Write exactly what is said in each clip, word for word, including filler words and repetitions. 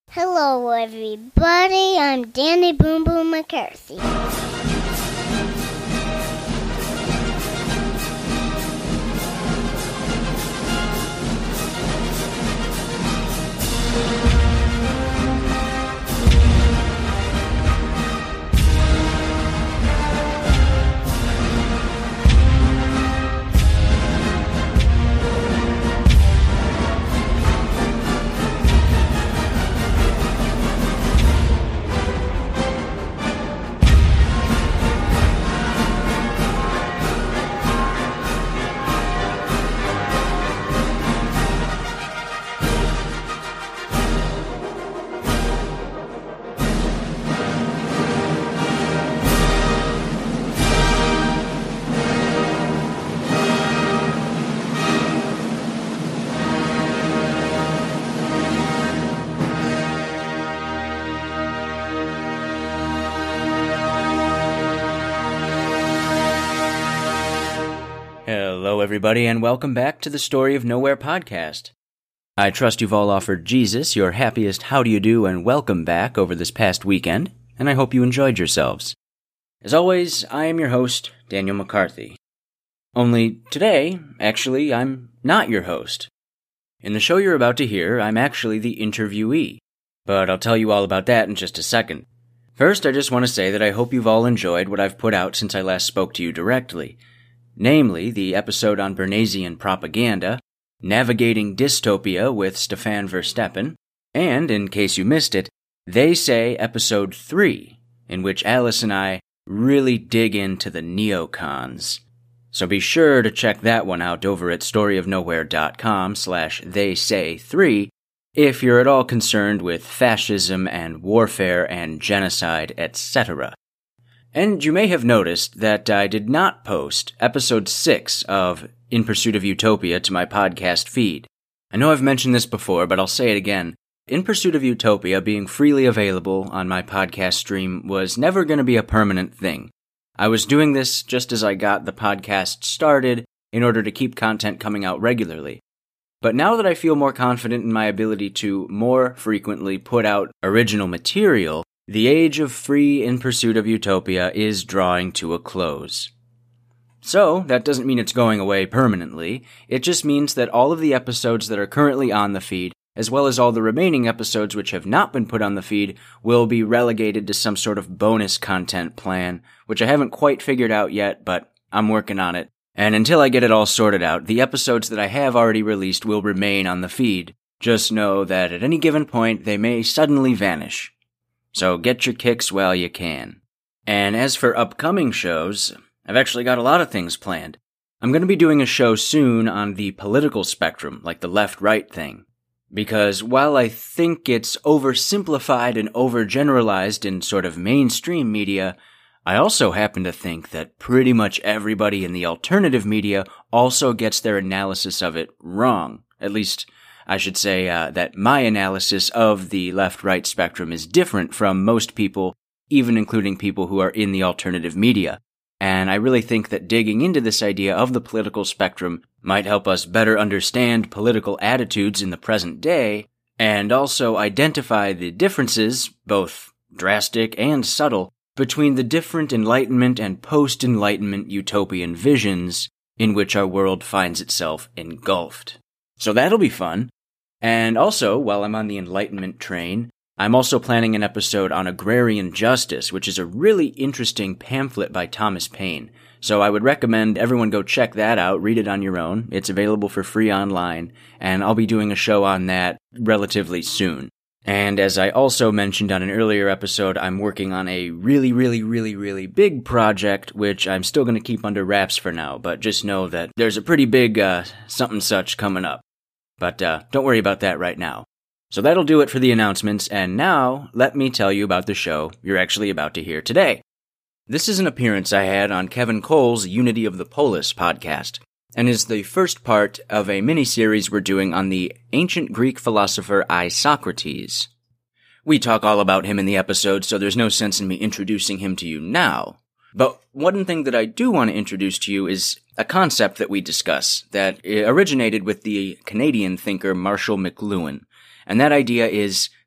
Hello, everybody. I'm Danny Boom Boom McCarthy. Hello, everybody, and welcome back to the Story of Nowhere podcast. I trust you've all offered Jesus your happiest how do you do and welcome back over this past weekend, and I hope you enjoyed yourselves. As always, I am your host, Daniel McCarthy. Only today, actually, I'm not your host. In the show you're about to hear, I'm actually the interviewee, but I'll tell you all about that in just a second. First, I just want to say that I hope you've all enjoyed what I've put out since I last spoke to you directly. Namely, the episode on Bernaysian propaganda, Navigating Dystopia with Stefan Verstappen, and, in case you missed it, They Say Episode three, in which Alice and I really dig into the neocons. So be sure to check that one out over at storyofnowhere.com slash they say three if you're at all concerned with fascism and warfare and genocide, et cetera. And you may have noticed that I did not post episode six of In Pursuit of Utopia to my podcast feed. I know I've mentioned this before, but I'll say it again. In Pursuit of Utopia being freely available on my podcast stream was never going to be a permanent thing. I was doing this just as I got the podcast started in order to keep content coming out regularly. But now that I feel more confident in my ability to more frequently put out original material, the age of free In Pursuit of Utopia is drawing to a close. So, that doesn't mean it's going away permanently. It just means that all of the episodes that are currently on the feed, as well as all the remaining episodes which have not been put on the feed, will be relegated to some sort of bonus content plan, which I haven't quite figured out yet, but I'm working on it. And until I get it all sorted out, the episodes that I have already released will remain on the feed. Just know that at any given point, they may suddenly vanish. So get your kicks while you can. And as for upcoming shows, I've actually got a lot of things planned. I'm going to be doing a show soon on the political spectrum, like the left-right thing. Because while I think it's oversimplified and overgeneralized in sort of mainstream media, I also happen to think that pretty much everybody in the alternative media also gets their analysis of it wrong. At least, I should say uh, that my analysis of the left-right spectrum is different from most people, even including people who are in the alternative media. And I really think that digging into this idea of the political spectrum might help us better understand political attitudes in the present day, and also identify the differences, both drastic and subtle, between the different Enlightenment and post-Enlightenment utopian visions in which our world finds itself engulfed. So that'll be fun. And also, while I'm on the Enlightenment train, I'm also planning an episode on agrarian justice, which is a really interesting pamphlet by Thomas Paine. So I would recommend everyone go check that out, read it on your own. It's available for free online, and I'll be doing a show on that relatively soon. And as I also mentioned on an earlier episode, I'm working on a really, really, really, really big project, which I'm still going to keep under wraps for now, but just know that there's a pretty big uh, something such coming up. But uh, don't worry about that right now. So that'll do it for the announcements, and now let me tell you about the show you're actually about to hear today. This is an appearance I had on Kevin Cole's Unity of the Polis podcast, and is the first part of a mini-series we're doing on the ancient Greek philosopher Isocrates. We talk all about him in the episode, so there's no sense in me introducing him to you now. But one thing that I do want to introduce to you is a concept that we discuss that originated with the Canadian thinker Marshall McLuhan. And that idea is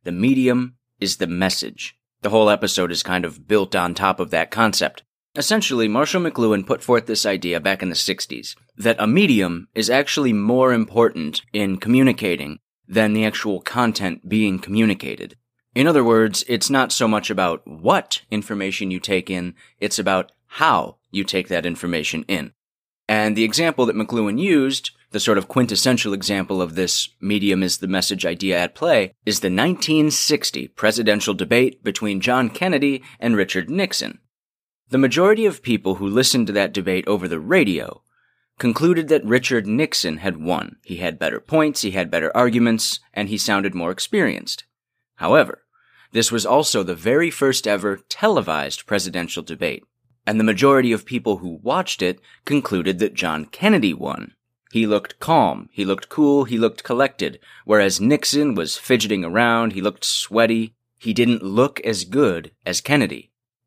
The medium is the message. The whole episode is kind of built on top of that concept. Essentially, Marshall McLuhan put forth this idea back in the sixties, that a medium is actually more important in communicating than the actual content being communicated. In other words, it's not so much about what information you take in, it's about how you take that information in. And the example that McLuhan used, the sort of quintessential example of this medium is the message idea at play, is the nineteen sixty presidential debate between John Kennedy and Richard Nixon. The majority of people who listened to that debate over the radio concluded that Richard Nixon had won. He had better points, he had better arguments, and he sounded more experienced. However, this was also the very first ever televised presidential debate, and the majority of people who watched it concluded that John Kennedy won. He looked calm, he looked cool, he looked collected, whereas Nixon was fidgeting around, he looked sweaty. He didn't look as good as Kennedy.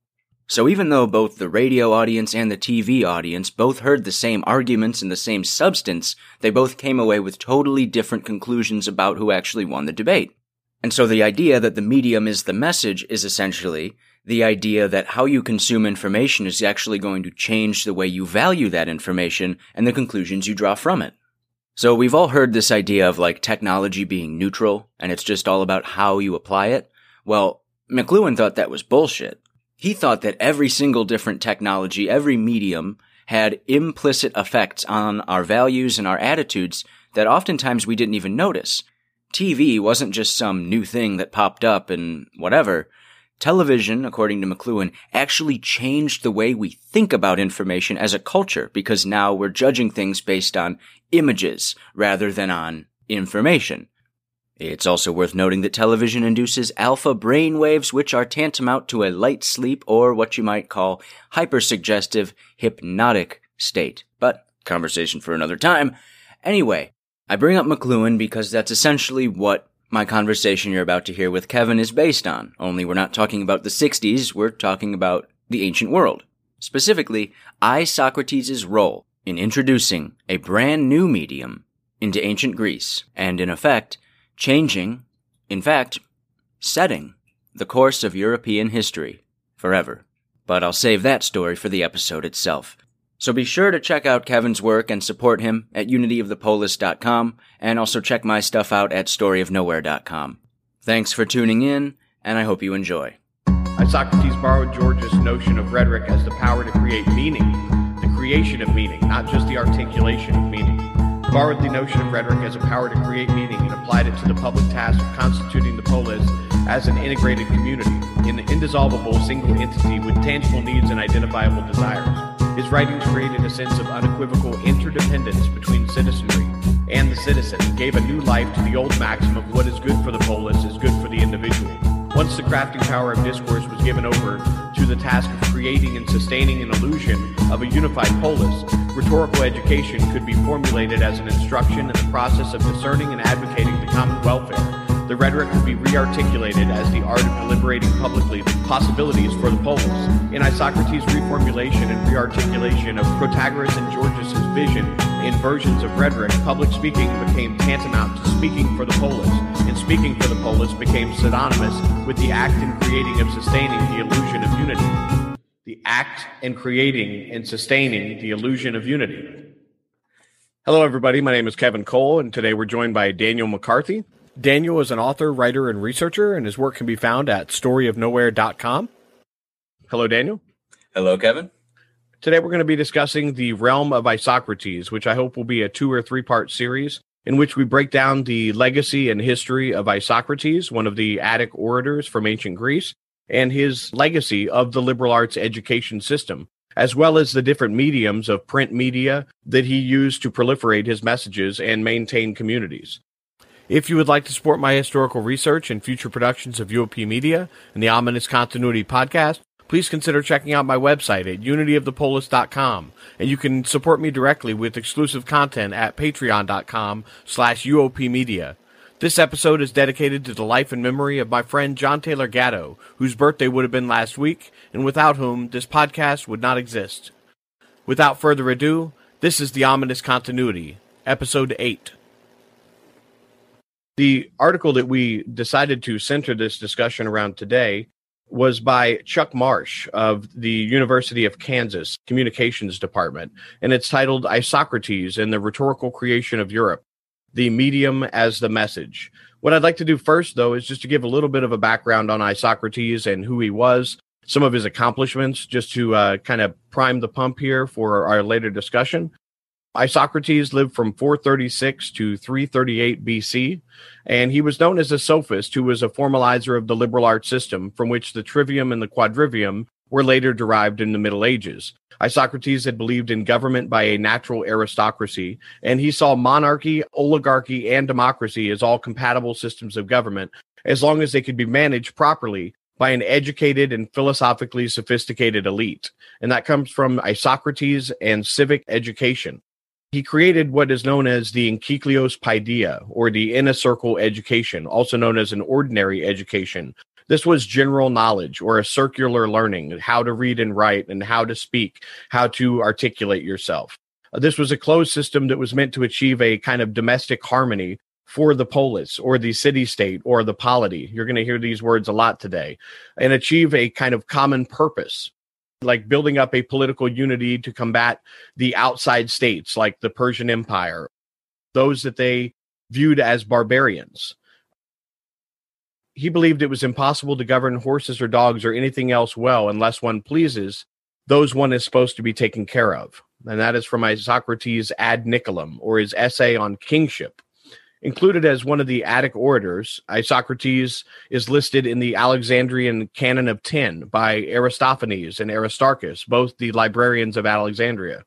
So even though both the radio audience and the T V audience both heard the same arguments and the same substance, they both came away with totally different conclusions about who actually won the debate. And so the idea that the medium is the message is essentially the idea that how you consume information is actually going to change the way you value that information and the conclusions you draw from it. So we've all heard this idea of like technology being neutral, and it's just all about how you apply it. Well, McLuhan thought that was bullshit. He thought that every single different technology, every medium, had implicit effects on our values and our attitudes that oftentimes we didn't even notice. T V wasn't just some new thing that popped up and whatever. Television, according to McLuhan, actually changed the way we think about information as a culture because now we're judging things based on images rather than on information. It's also worth noting that television induces alpha brain waves, which are tantamount to a light sleep or what you might call hypersuggestive hypnotic state. But conversation for another time. Anyway, I bring up McLuhan because that's essentially what my conversation you're about to hear with Kevin is based on, only we're not talking about the sixties, we're talking about the ancient world. Specifically, Isocrates' role in introducing a brand new medium into ancient Greece, and in effect, changing, in fact, setting the course of European history forever. But I'll save that story for the episode itself. So be sure to check out Kevin's work and support him at unity of the polis dot com, and also check my stuff out at story of nowhere dot com. Thanks for tuning in, and I hope you enjoy. Isocrates borrowed George's notion of rhetoric as the power to create meaning, the creation of meaning, not just the articulation of meaning. Borrowed the notion of rhetoric as a power to create meaning and applied it to the public task of constituting the polis as an integrated community, an indissoluble single entity with tangible needs and identifiable desires. His writings created a sense of unequivocal interdependence between citizenry and the citizen, and gave a new life to the old maxim of what is good for the polis is good for the individual. Once the crafting power of discourse was given over to the task of creating and sustaining an illusion of a unified polis, rhetorical education could be formulated as an instruction in the process of discerning and advocating the common welfare. The rhetoric could be re-articulated as the art of deliberating publicly the possibilities for the polis. In Isocrates' reformulation and re-articulation of Protagoras and Gorgias' vision in versions of rhetoric, public speaking became tantamount to speaking for the polis, and speaking for the polis became synonymous with the act and creating and sustaining the illusion of unity. The act and creating and sustaining the illusion of unity. Hello, everybody. My name is Kevin Cole, and today we're joined by Daniel McCarthy. Daniel is an author, writer, and researcher, and his work can be found at story of nowhere dot com. Hello, Daniel. Hello, Kevin. Today we're going to be discussing the realm of Isocrates, which I hope will be a two or three part series in which we break down the legacy and history of Isocrates, one of the Attic orators from ancient Greece, and his legacy of the liberal arts education system, as well as the different mediums of print media that he used to proliferate his messages and maintain communities. If you would like to support my historical research and future productions of U O P Media and the Ominous Continuity podcast, please consider checking out my website at unity of the polis dot com, and you can support me directly with exclusive content at patreon dot com slash U O P Media. This episode is dedicated to the life and memory of my friend John Taylor Gatto, whose birthday would have been last week, and without whom this podcast would not exist. Without further ado, this is the Ominous Continuity, Episode eight. The article that we decided to center this discussion around today was by Chuck Marsh of the University of Kansas Communications Department, and it's titled Isocrates and the Rhetorical Creation of Europe, the Medium as the Message. What I'd like to do first, though, is just to give a little bit of a background on Isocrates and who he was, some of his accomplishments, just to uh, kind of prime the pump here for our later discussion. Isocrates lived from four thirty-six to three thirty-eight B C, and he was known as a sophist who was a formalizer of the liberal arts system from which the trivium and the quadrivium were later derived in the Middle Ages. Isocrates had believed in government by a natural aristocracy, and he saw monarchy, oligarchy, and democracy as all compatible systems of government, as long as they could be managed properly by an educated and philosophically sophisticated elite. And that comes from Isocrates and civic education. He created what is known as the Enkycleos Paideia, or the inner circle education, also known as an ordinary education. This was general knowledge, or a circular learning, how to read and write and how to speak, how to articulate yourself. This was a closed system that was meant to achieve a kind of domestic harmony for the polis, or the city-state, or the polity. You're going to hear these words a lot today, and achieve a kind of common purpose, like building up a political unity to combat the outside states, like the Persian Empire, those that they viewed as barbarians. He believed it was impossible to govern horses or dogs or anything else well unless one pleases those one is supposed to be taken care of. And that is from Isocrates' Ad Nicolum, or his essay on kingship. Included as one of the Attic orators, Isocrates is listed in the Alexandrian Canon of Ten by Aristophanes and Aristarchus, both the librarians of Alexandria.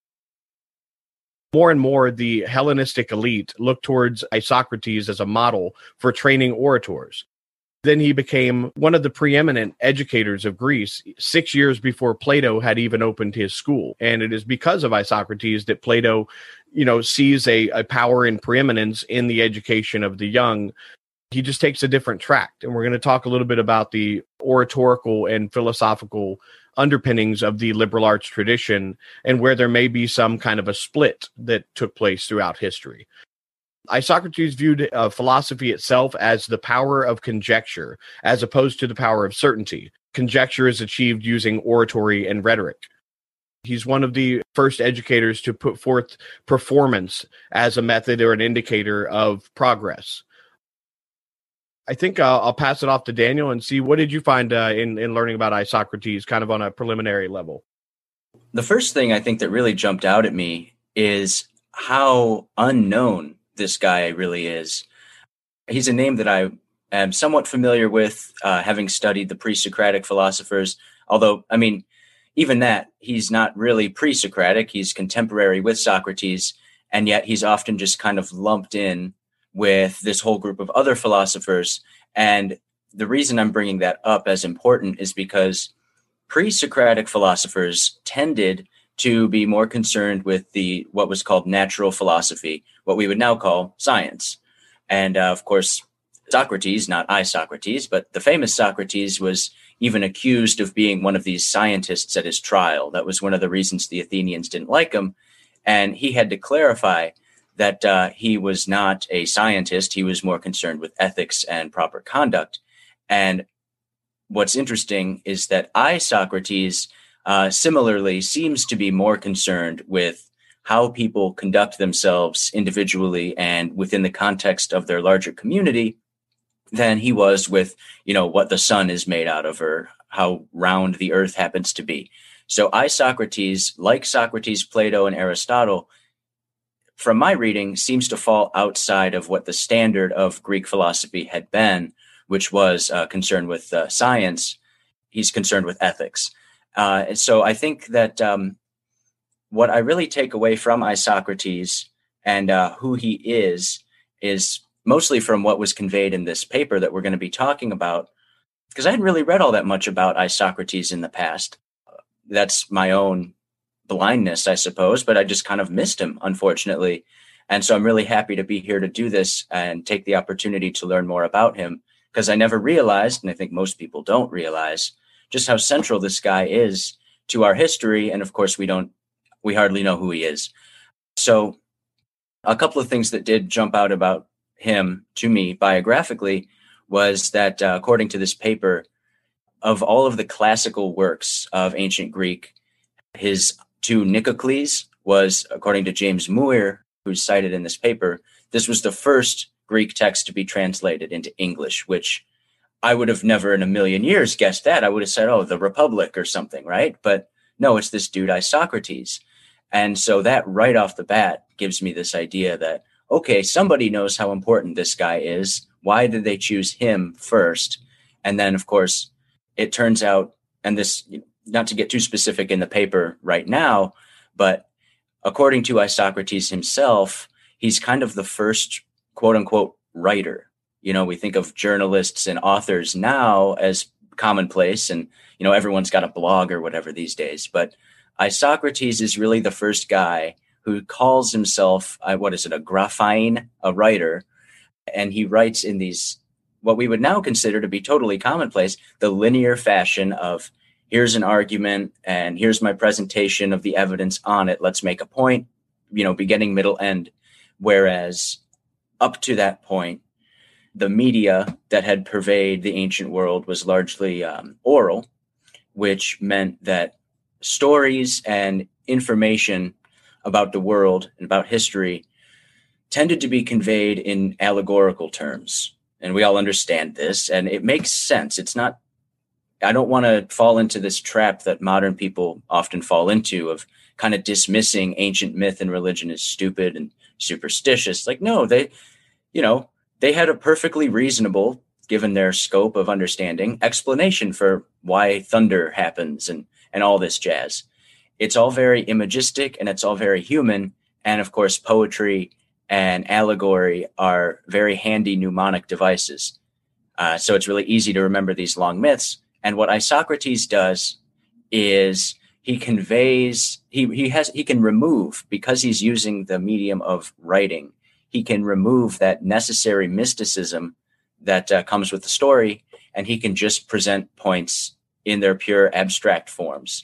More and more, the Hellenistic elite looked towards Isocrates as a model for training orators. Then he became one of the preeminent educators of Greece six years before Plato had even opened his school. And it is because of Isocrates that Plato, you know, sees a, a power and preeminence in the education of the young. He just takes a different track. And we're going to talk a little bit about the oratorical and philosophical underpinnings of the liberal arts tradition and where there may be some kind of a split that took place throughout history. Isocrates viewed uh, philosophy itself as the power of conjecture, as opposed to the power of certainty. Conjecture is achieved using oratory and rhetoric. He's one of the first educators to put forth performance as a method or an indicator of progress. I think uh, I'll pass it off to Daniel and see, what did you find uh, in, in learning about Isocrates, kind of on a preliminary level? The first thing I think that really jumped out at me is how unknown this guy really is. He's a name that I am somewhat familiar with, uh, having studied the pre-Socratic philosophers. Although, I mean, even that, he's not really pre-Socratic. He's contemporary with Socrates, and yet he's often just kind of lumped in with this whole group of other philosophers. And the reason I'm bringing that up as important is because pre-Socratic philosophers tended to be more concerned with the what was called natural philosophy, what we would now call science. And uh, of course, Socrates, not Isocrates, but the famous Socrates was even accused of being one of these scientists at his trial. That was one of the reasons the Athenians didn't like him. And he had to clarify that uh, he was not a scientist. He was more concerned with ethics and proper conduct. And what's interesting is that Isocrates uh, similarly seems to be more concerned with how people conduct themselves individually and within the context of their larger community than he was with, you know, what the sun is made out of or how round the earth happens to be. So Isocrates, like Socrates, Plato, and Aristotle, from my reading, seems to fall outside of what the standard of Greek philosophy had been, which was uh, concerned with uh, science. He's concerned with ethics. Uh, and so I think that um, what I really take away from Isocrates and uh, who he is, is mostly from what was conveyed in this paper that we're going to be talking about, because I hadn't really read all that much about Isocrates in the past. That's my own blindness, I suppose, but I just kind of missed him, unfortunately. And so I'm really happy to be here to do this and take the opportunity to learn more about him, because I never realized, and I think most people don't realize, just how central this guy is to our history. And of course, we don't, we hardly know who he is. So a couple of things that did jump out about him to me biographically was that, uh, according to this paper, of all of the classical works of ancient Greek, his To Nicocles was, according to James Muir, who's cited in this paper, this was the first Greek text to be translated into English, which I would have never in a million years guessed that. I would have said, oh, the Republic or something, right? But no, it's this dude, Isocrates. And so that right off the bat gives me this idea that, okay, somebody knows how important this guy is. Why did they choose him first? And then, of course, it turns out, and this, not to get too specific in the paper right now, but according to Isocrates himself, he's kind of the first quote unquote writer. You know, we think of journalists and authors now as commonplace, and, you know, everyone's got a blog or whatever these days. But Isocrates is really the first guy who calls himself, uh, what is it, a graphein, a writer. And he writes in these, what we would now consider to be totally commonplace, the linear fashion of, here's an argument and here's my presentation of the evidence on it. Let's make a point, you know, beginning, middle, end. Whereas up to that point, the media that had pervaded the ancient world was largely um, oral, which meant that stories and information about the world and about history tended to be conveyed in allegorical terms. And we all understand this, and it makes sense. It's not, I don't want to fall into this trap that modern people often fall into of kind of dismissing ancient myth and religion as stupid and superstitious. Like, no, they, you know, they had a perfectly reasonable, given their scope of understanding, explanation for why thunder happens and, and all this jazz. It's all very imagistic and it's all very human. And of course, poetry and allegory are very handy mnemonic devices. Uh, so it's really easy to remember these long myths. And what Isocrates does is he conveys, he, he has, he can remove, because he's using the medium of writing, he can remove that necessary mysticism that uh, comes with the story, and he can just present points in their pure abstract forms.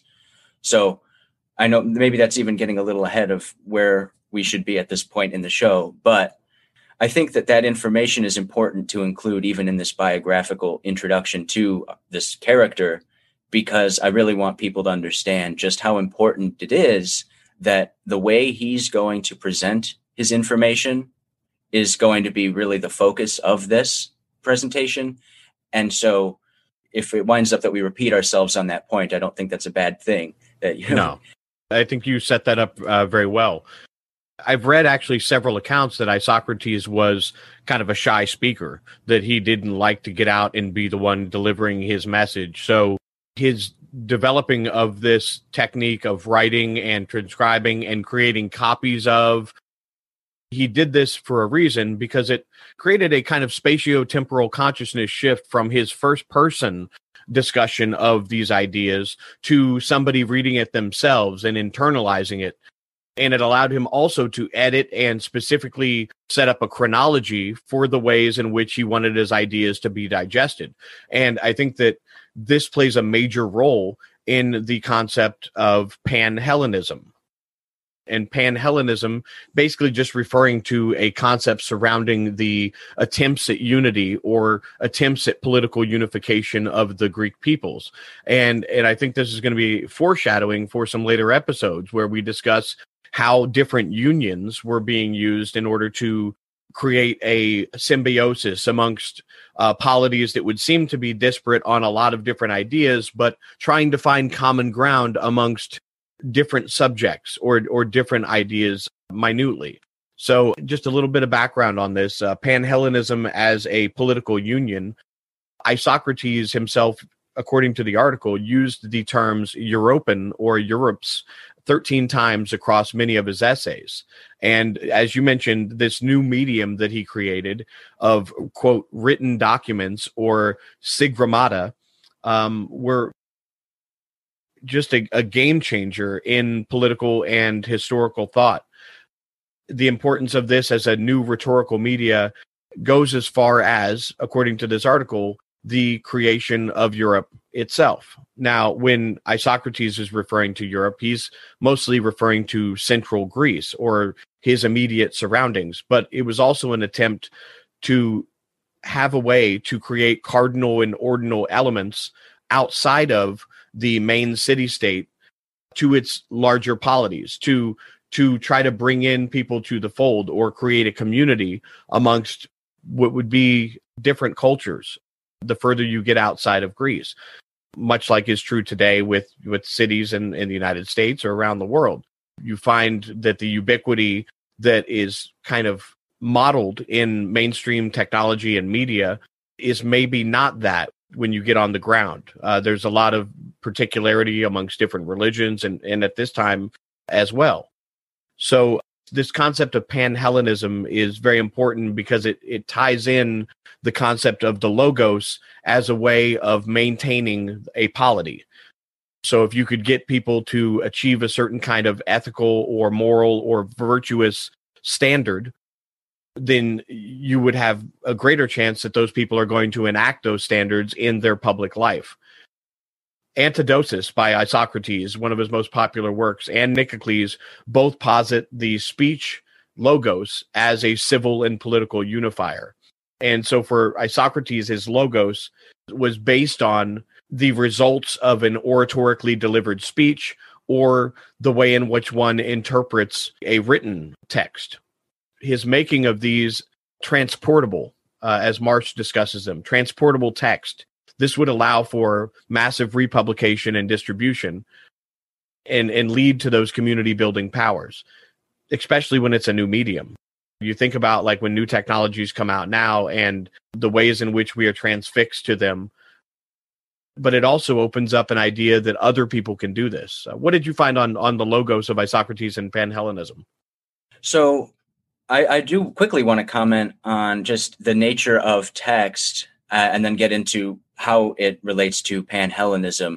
So I know maybe that's even getting a little ahead of where we should be at this point in the show, but I think that that information is important to include even in this biographical introduction to this character, because I really want people to understand just how important it is that the way he's going to present his information is going to be really the focus of this presentation. And so if it winds up that we repeat ourselves on that point, I don't think that's a bad thing. That, you know, no, I think you set that up uh, very well. I've read actually several accounts that Isocrates was kind of a shy speaker, that he didn't like to get out and be the one delivering his message. So his developing of this technique of writing and transcribing and creating copies of, he did this for a reason, because it created a kind of spatio-temporal consciousness shift from his first person discussion of these ideas to somebody reading it themselves and internalizing it. And it allowed him also to edit and specifically set up a chronology for the ways in which he wanted his ideas to be digested. And I think that this plays a major role in the concept of Pan-Hellenism. And Pan-Hellenism basically just referring to a concept surrounding the attempts at unity or attempts at political unification of the Greek peoples. And, and I think this is going to be foreshadowing for some later episodes where we discuss how different unions were being used in order to create a symbiosis amongst uh, polities that would seem to be disparate on a lot of different ideas, but trying to find common ground amongst different subjects or or different ideas minutely. So just a little bit of background on this. Uh, Pan-Hellenism as a political union, Isocrates himself, according to the article, used the terms Europan or Europes thirteen times across many of his essays. And as you mentioned, this new medium that he created of, quote, written documents or sigrammata um, were just a, a game changer in political and historical thought. The importance of this as a new rhetorical media goes as far as, according to this article, the creation of Europe itself. Now, when Isocrates is referring to Europe, he's mostly referring to central Greece or his immediate surroundings, but it was also an attempt to have a way to create cardinal and ordinal elements outside of the main city state to its larger polities, to to try to bring in people to the fold or create a community amongst what would be different cultures the further you get outside of Greece, much like is true today with, with cities in, in the United States or around the world. You find that the ubiquity that is kind of modeled in mainstream technology and media is maybe not that when you get on the ground. Uh, there's a lot of particularity amongst different religions and, and at this time as well. So this concept of Panhellenism is very important because it, it ties in the concept of the logos as a way of maintaining a polity. So if you could get people to achieve a certain kind of ethical or moral or virtuous standard, then you would have a greater chance that those people are going to enact those standards in their public life. Antidosis by Isocrates, one of his most popular works, and Nicomedes both posit the speech logos as a civil and political unifier. And so for Isocrates, his logos was based on the results of an oratorically delivered speech or the way in which one interprets a written text. His making of these transportable, uh, as Marsh discusses them, transportable text, this would allow for massive republication and distribution and, and lead to those community building powers, especially when it's a new medium. You think about like when new technologies come out now and the ways in which we are transfixed to them, but it also opens up an idea that other people can do this. Uh, what did you find on, on the logos of Isocrates and Panhellenism? So I, I do quickly want to comment on just the nature of text uh, and then get into how it relates to Panhellenism.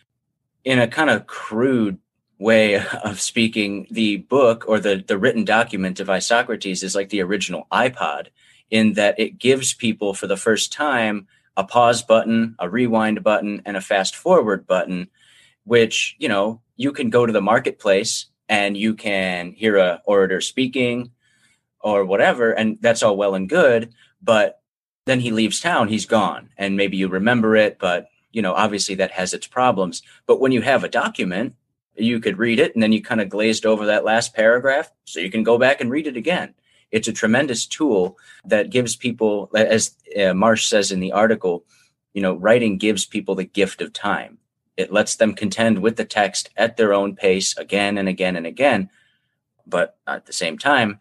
In a kind of crude way of speaking, the book or the, the written document of Isocrates is like the original iPod in that it gives people for the first time a pause button, a rewind button, and a fast forward button, which, you know, you can go to the marketplace and you can hear a orator speaking or whatever, and that's all well and good, but then he leaves town, he's gone, and maybe you remember it, but, you know, obviously that has its problems. But when you have a document, you could read it, and then you kind of glazed over that last paragraph, so you can go back and read it again. It's a tremendous tool that gives people, as uh, Marsh says in the article, you know, writing gives people the gift of time. It lets them contend with the text at their own pace again and again and again. But at the same time,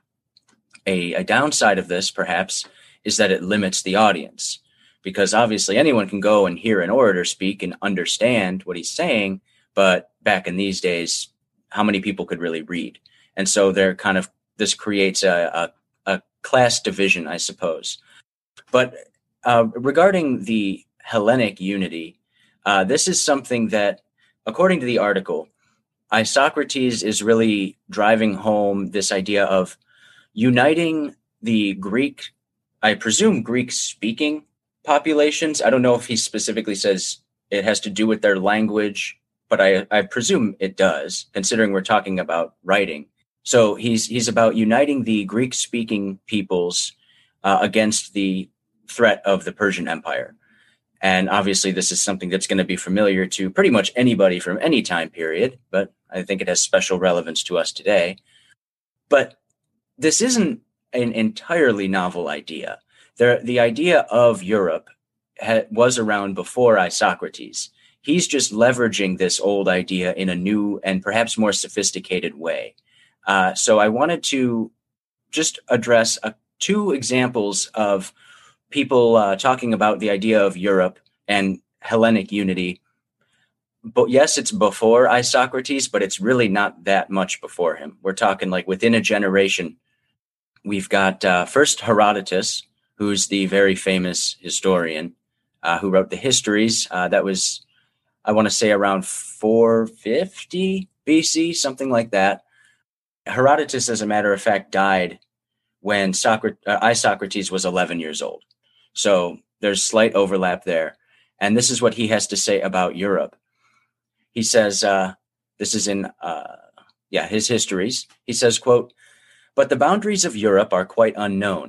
a, a downside of this, perhaps, is that it limits the audience, because obviously anyone can go and hear an orator speak and understand what he's saying. But back in these days, how many people could really read? And so they're kind of, this creates a, a, a class division, I suppose. But uh, regarding the Hellenic unity, uh, this is something that, according to the article, Isocrates is really driving home this idea of uniting the Greek, I presume Greek-speaking populations. I don't know if he specifically says it has to do with their language, but I, I presume it does, considering we're talking about writing. So he's he's about uniting the Greek-speaking peoples uh, against the threat of the Persian Empire. And obviously, this is something that's going to be familiar to pretty much anybody from any time period, but I think it has special relevance to us today. But this isn't an entirely novel idea. The, the idea of Europe ha- was around before Isocrates. He's just leveraging this old idea in a new and perhaps more sophisticated way. Uh, so I wanted to just address uh, two examples of people uh, talking about the idea of Europe and Hellenic unity. But yes, it's before Isocrates, but it's really not that much before him. We're talking like within a generation. We've got uh, first Herodotus, who's the very famous historian uh, who wrote the histories. Uh, that was, I want to say, around four fifty B C, something like that. Herodotus, as a matter of fact, died when Socrates, uh, Isocrates was eleven years old. So there's slight overlap there. And this is what he has to say about Europe. He says, uh, this is in, uh, yeah, his histories. He says, quote, "But the boundaries of Europe are quite unknown,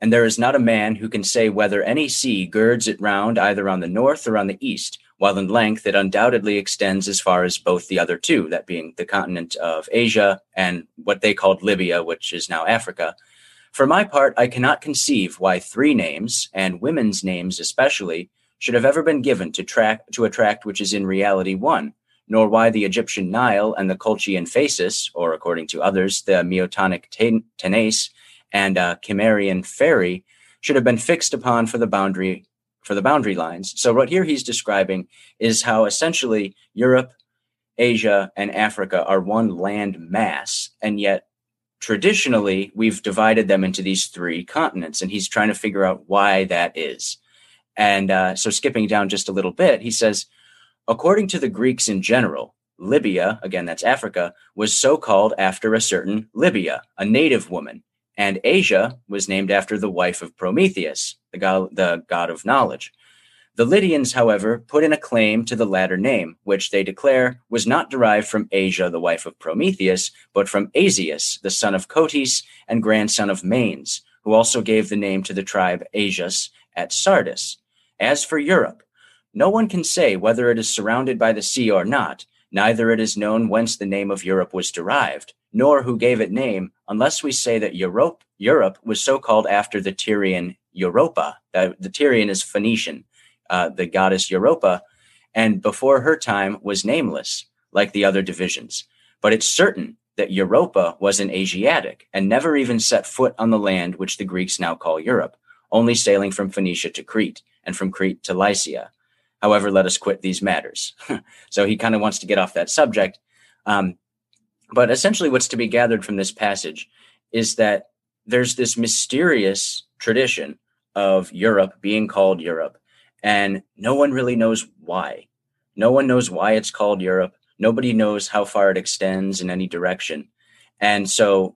and there is not a man who can say whether any sea girds it round either on the north or on the east, while in length it undoubtedly extends as far as both the other two, that being the continent of Asia and what they called Libya, which is now Africa. For my part, I cannot conceive why three names, and women's names especially, should have ever been given to track to a tract which is in reality one, nor why the Egyptian Nile and the Colchian Phasis, or according to others, the Meotonic Tanais and uh, Cimmerian Ferry, should have been fixed upon for the boundary for the boundary lines. So what here he's describing is how essentially Europe, Asia, and Africa are one land mass, and yet traditionally we've divided them into these three continents, and he's trying to figure out why that is. And uh, so skipping down just a little bit, he says, according to the Greeks in general, Libya, again, that's Africa, was so called after a certain Libya, a native woman, and Asia was named after the wife of Prometheus, the god, the god of knowledge. The Lydians, however, put in a claim to the latter name, which they declare was not derived from Asia, the wife of Prometheus, but from Asius, the son of Cotys and grandson of Manes, who also gave the name to the tribe Asius at Sardis. As for Europe, no one can say whether it is surrounded by the sea or not, neither it is known whence the name of Europe was derived, nor who gave it name, unless we say that Europe, Europe was so called after the Tyrian Europa. Uh, the Tyrian is Phoenician, uh, the goddess Europa, and before her time was nameless, like the other divisions. But it's certain that Europa was an Asiatic, and never even set foot on the land which the Greeks now call Europe, only sailing from Phoenicia to Crete, and from Crete to Lycia. However, let us quit these matters. So he kind of wants to get off that subject. Um, but essentially what's to be gathered from this passage is that there's this mysterious tradition of Europe being called Europe, and no one really knows why. No one knows why it's called Europe. Nobody knows how far it extends in any direction. And so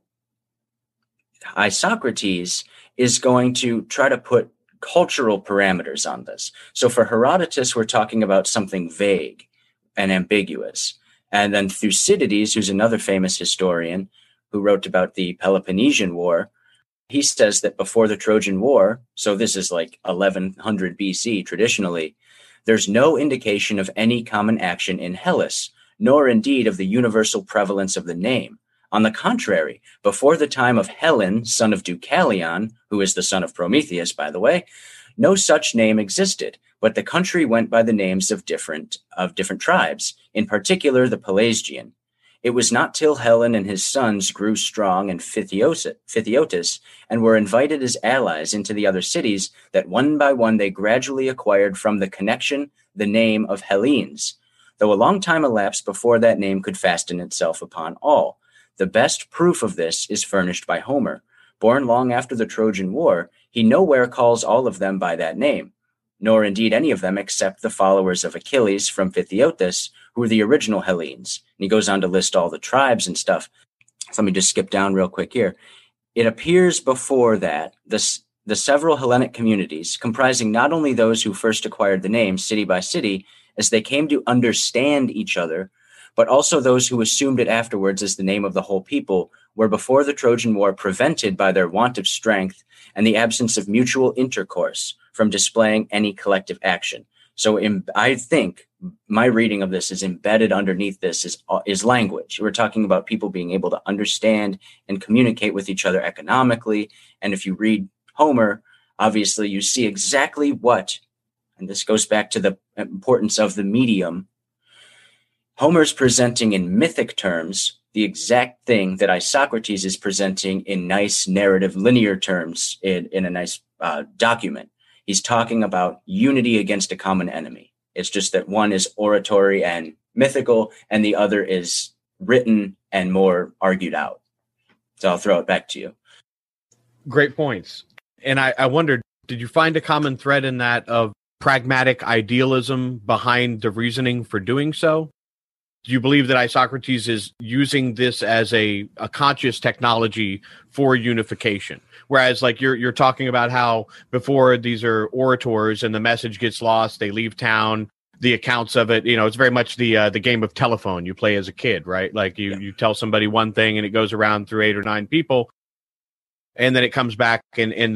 Isocrates is going to try to put cultural parameters on this. So for Herodotus, we're talking about something vague and ambiguous. And then Thucydides, who's another famous historian who wrote about the Peloponnesian War, he says that before the Trojan War, so this is like eleven hundred B C traditionally, there's no indication of any common action in Hellas, nor indeed of the universal prevalence of the name. On the contrary, before the time of Hellen, son of Deucalion, who is the son of Prometheus, by the way, no such name existed, but the country went by the names of different of different tribes, in particular the Pelasgian. It was not till Hellen and his sons grew strong in Phthiotis and were invited as allies into the other cities that one by one they gradually acquired from the connection the name of Hellenes, though a long time elapsed before that name could fasten itself upon all. The best proof of this is furnished by Homer. Born long after the Trojan War, he nowhere calls all of them by that name, nor indeed any of them except the followers of Achilles from Phthiotis, who were the original Hellenes. And he goes on to list all the tribes and stuff. So let me just skip down real quick here. It appears before that the, the several Hellenic communities, comprising not only those who first acquired the name city by city, as they came to understand each other, but also those who assumed it afterwards as the name of the whole people, were before the Trojan War prevented by their want of strength and the absence of mutual intercourse from displaying any collective action. So in, I think my reading of this is embedded underneath this is, is language. We're talking about people being able to understand and communicate with each other economically. And if you read Homer, obviously you see exactly what, and this goes back to the importance of the medium, Homer's presenting in mythic terms the exact thing that Isocrates is presenting in nice narrative linear terms in, in a nice uh, document. He's talking about unity against a common enemy. It's just that one is oratory and mythical, and the other is written and more argued out. So I'll throw it back to you. Great points. And I, I wondered, did you find a common thread in that of pragmatic idealism behind the reasoning for doing so? Do you believe that Isocrates is using this as a, a conscious technology for unification? Whereas like you're you're talking about how before these are orators and the message gets lost, they leave town, the accounts of it, you know, it's very much the uh, the game of telephone you play as a kid, right? Like you, yeah. you tell somebody one thing and it goes around through eight or nine people. And then it comes back and, and the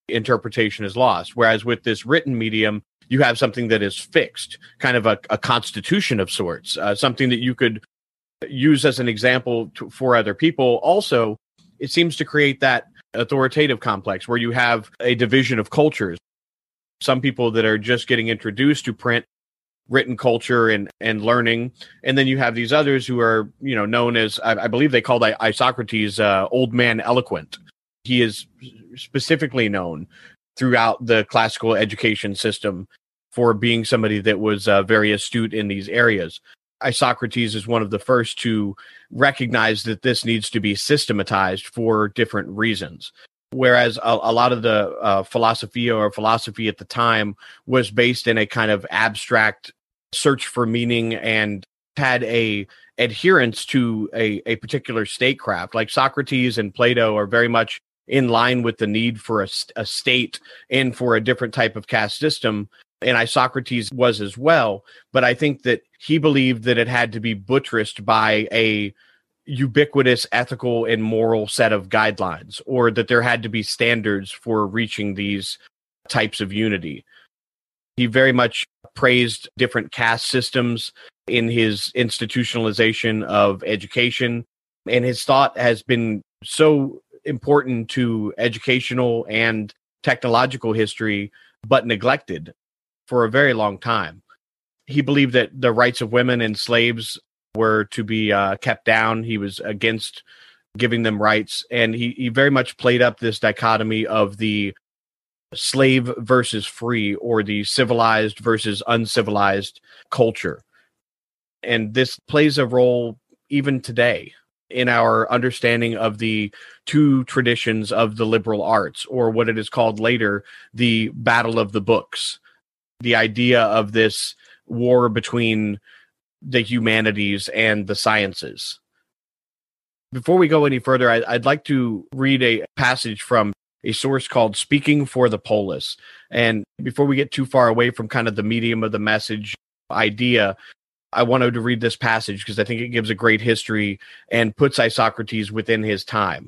interpretation is lost. Whereas with this written medium, you have something that is fixed, kind of a, a constitution of sorts, uh, something that you could use as an example to, for other people. Also, it seems to create that authoritative complex where you have a division of cultures. Some people that are just getting introduced to print, written culture and, and learning. And then you have these others who are, you know, known as, I, I believe they called Isocrates uh, old man eloquent. He is specifically known throughout the classical education system for being somebody that was uh, very astute in these areas. Isocrates is one of the first to recognize that this needs to be systematized for different reasons. Whereas a, a lot of the uh, philosophia or philosophy at the time was based in a kind of abstract search for meaning and had a adherence to a, a particular statecraft. Like Socrates and Plato are very much in line with the need for a, a state and for a different type of caste system. And Isocrates was as well. But I think that he believed that it had to be buttressed by a ubiquitous ethical and moral set of guidelines, or that there had to be standards for reaching these types of unity. He very much praised different caste systems in his institutionalization of education, and his thought has been so important to educational and technological history, but neglected for a very long time. He believed that the rights of women and slaves were to be uh, kept down. He was against giving them rights. And he, he very much played up this dichotomy of the slave versus free, or the civilized versus uncivilized culture. And this plays a role even today in our understanding of the two traditions of the liberal arts, or what it is called later, the battle of the books. The idea of this war between the humanities and the sciences. Before we go any further, I, I'd like to read a passage from a source called Speaking for the Polis. And before we get too far away from kind of the medium of the message idea, I wanted to read this passage because I think it gives a great history and puts Isocrates within his time.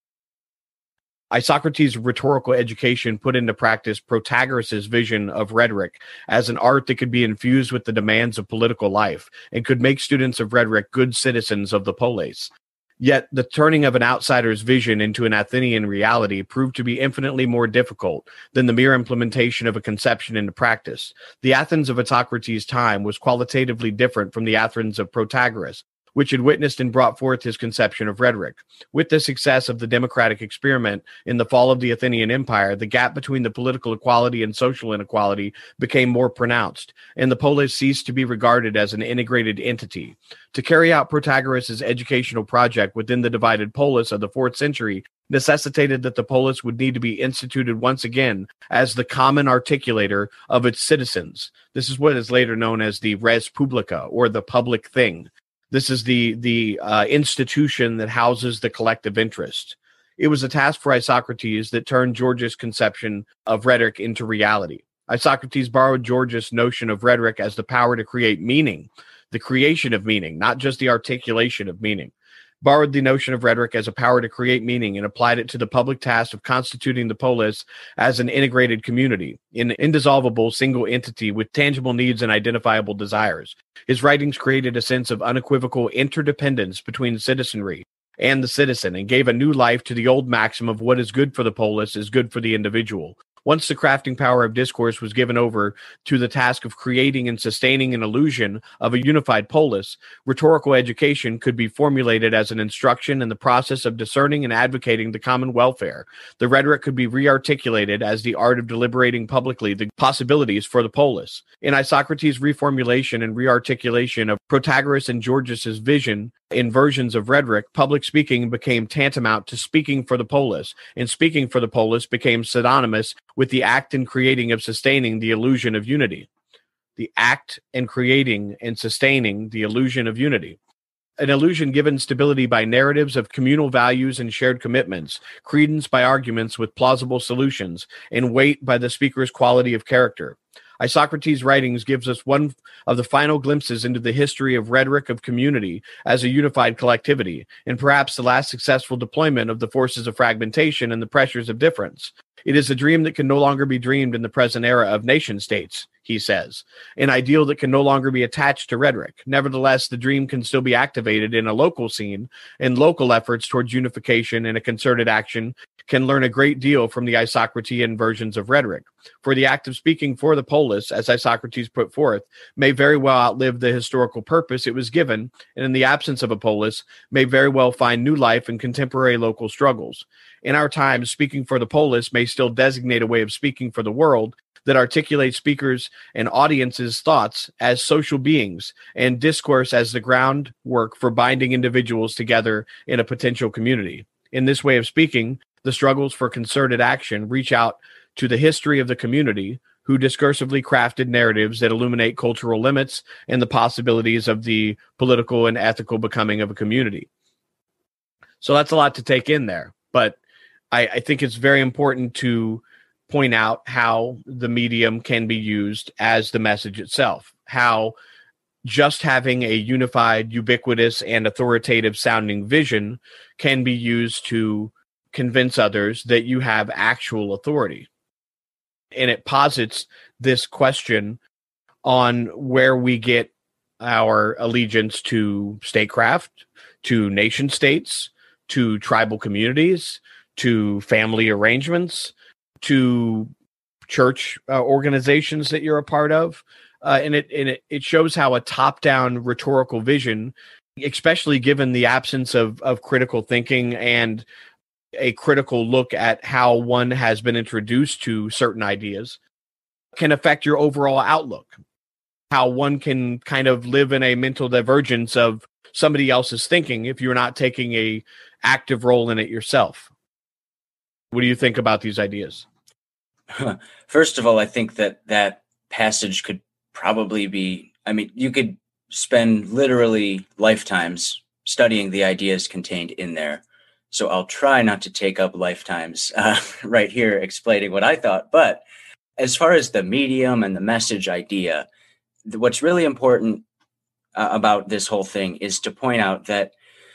Isocrates' rhetorical education put into practice Protagoras' vision of rhetoric as an art that could be infused with the demands of political life and could make students of rhetoric good citizens of the polis. Yet the turning of an outsider's vision into an Athenian reality proved to be infinitely more difficult than the mere implementation of a conception into practice. The Athens of Isocrates' time was qualitatively different from the Athens of Protagoras, which had witnessed and brought forth his conception of rhetoric. With the success of the democratic experiment in the fall of the Athenian Empire, the gap between the political equality and social inequality became more pronounced, and the polis ceased to be regarded as an integrated entity. To carry out Protagoras' educational project within the divided polis of the fourth century necessitated that the polis would need to be instituted once again as the common articulator of its citizens. This is what is later known as the res publica, or the public thing. This is the the uh, institution that houses the collective interest. It was a task for Isocrates that turned Gorgias' conception of rhetoric into reality. Isocrates borrowed Gorgias' notion of rhetoric as the power to create meaning, the creation of meaning, not just the articulation of meaning. Borrowed the notion of rhetoric as a power to create meaning and applied it to the public task of constituting the polis as an integrated community, an indissoluble single entity with tangible needs and identifiable desires. His writings created a sense of unequivocal interdependence between citizenry and the citizen and gave a new life to the old maxim of what is good for the polis is good for the individual. Once the crafting power of discourse was given over to the task of creating and sustaining an illusion of a unified polis, rhetorical education could be formulated as an instruction in the process of discerning and advocating the common welfare. The rhetoric could be rearticulated as the art of deliberating publicly the possibilities for the polis. In Isocrates' reformulation and rearticulation of Protagoras and Gorgias' vision in versions of rhetoric, public speaking became tantamount to speaking for the polis, and speaking for the polis became synonymous with the act and creating of sustaining the illusion of unity. The act and creating and sustaining the illusion of unity. An illusion given stability by narratives of communal values and shared commitments, credence by arguments with plausible solutions, and weight by the speaker's quality of character. Isocrates' writings gives us one of the final glimpses into the history of rhetoric of community as a unified collectivity, and perhaps the last successful deployment of the forces of fragmentation and the pressures of difference. It is a dream that can no longer be dreamed in the present era of nation states, he says, an ideal that can no longer be attached to rhetoric. Nevertheless, the dream can still be activated in a local scene, and local efforts towards unification and a concerted action can learn a great deal from the Isocratean versions of rhetoric. For the act of speaking for the polis, as Isocrates put forth, may very well outlive the historical purpose it was given, and in the absence of a polis, may very well find new life in contemporary local struggles. In our times, speaking for the polis may still designate a way of speaking for the world that articulates speakers and audiences' thoughts as social beings and discourse as the groundwork for binding individuals together in a potential community. In this way of speaking, the struggles for concerted action reach out to the history of the community, who discursively crafted narratives that illuminate cultural limits and the possibilities of the political and ethical becoming of a community. So that's a lot to take in there, but I, I think it's very important to point out how the medium can be used as the message itself, how just having a unified, ubiquitous, and authoritative sounding vision can be used to convince others that you have actual authority. And it posits this question on where we get our allegiance to statecraft, to nation states, to tribal communities, to family arrangements, to church uh, organizations that you're a part of. Uh, and it, and it, it shows how a top-down rhetorical vision, especially given the absence of, of critical thinking and a critical look at how one has been introduced to certain ideas, can affect your overall outlook. How one can kind of live in a mental divergence of somebody else's thinking if you're not taking a active role in it yourself. What do you think about these ideas? First of all, I think that that passage could probably be, I mean, you could spend literally lifetimes studying the ideas contained in there. So I'll try not to take up lifetimes uh, right here explaining what I thought. But as far as the medium and the message idea, what's really important uh, about this whole thing is to point out that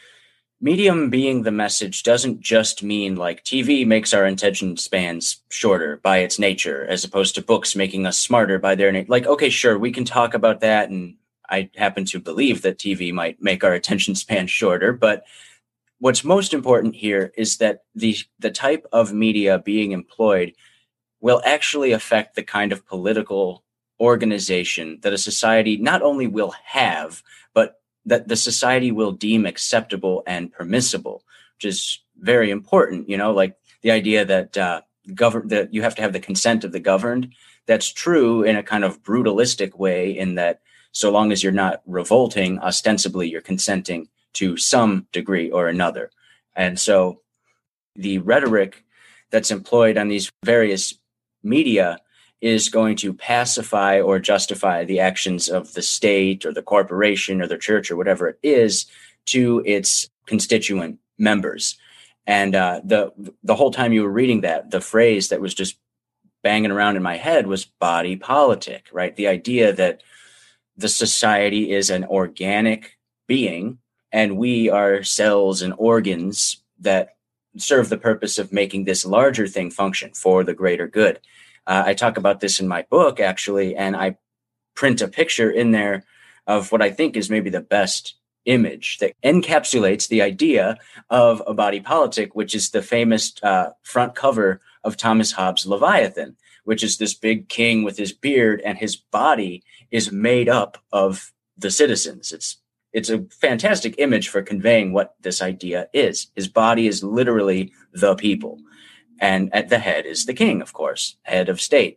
medium being the message doesn't just mean like T V makes our attention spans shorter by its nature, as opposed to books making us smarter by their nature. Like, okay, sure, we can talk about that. And I happen to believe that T V might make our attention span shorter. But what's most important here is that the the type of media being employed will actually affect the kind of political organization that a society not only will have, but that the society will deem acceptable and permissible, which is very important. You know, like the idea that uh, govern that you have to have the consent of the governed. That's true in a kind of brutalistic way, in that so long as you're not revolting, ostensibly you're consenting to some degree or another. And so the rhetoric that's employed on these various media is going to pacify or justify the actions of the state or the corporation or the church or whatever it is to its constituent members. And uh, the the whole time you were reading that, the phrase that was just banging around in my head was body politic, right? The idea that the society is an organic being and we are cells and organs that serve the purpose of making this larger thing function for the greater good. Uh, I talk about this in my book, actually, and I print a picture in there of what I think is maybe the best image that encapsulates the idea of a body politic, which is the famous uh, front cover of Thomas Hobbes' Leviathan, which is this big king with his beard, and his body is made up of the citizens. It's it's a fantastic image for conveying what this idea is. His body is literally the people. And at the head is the king, of course, head of state.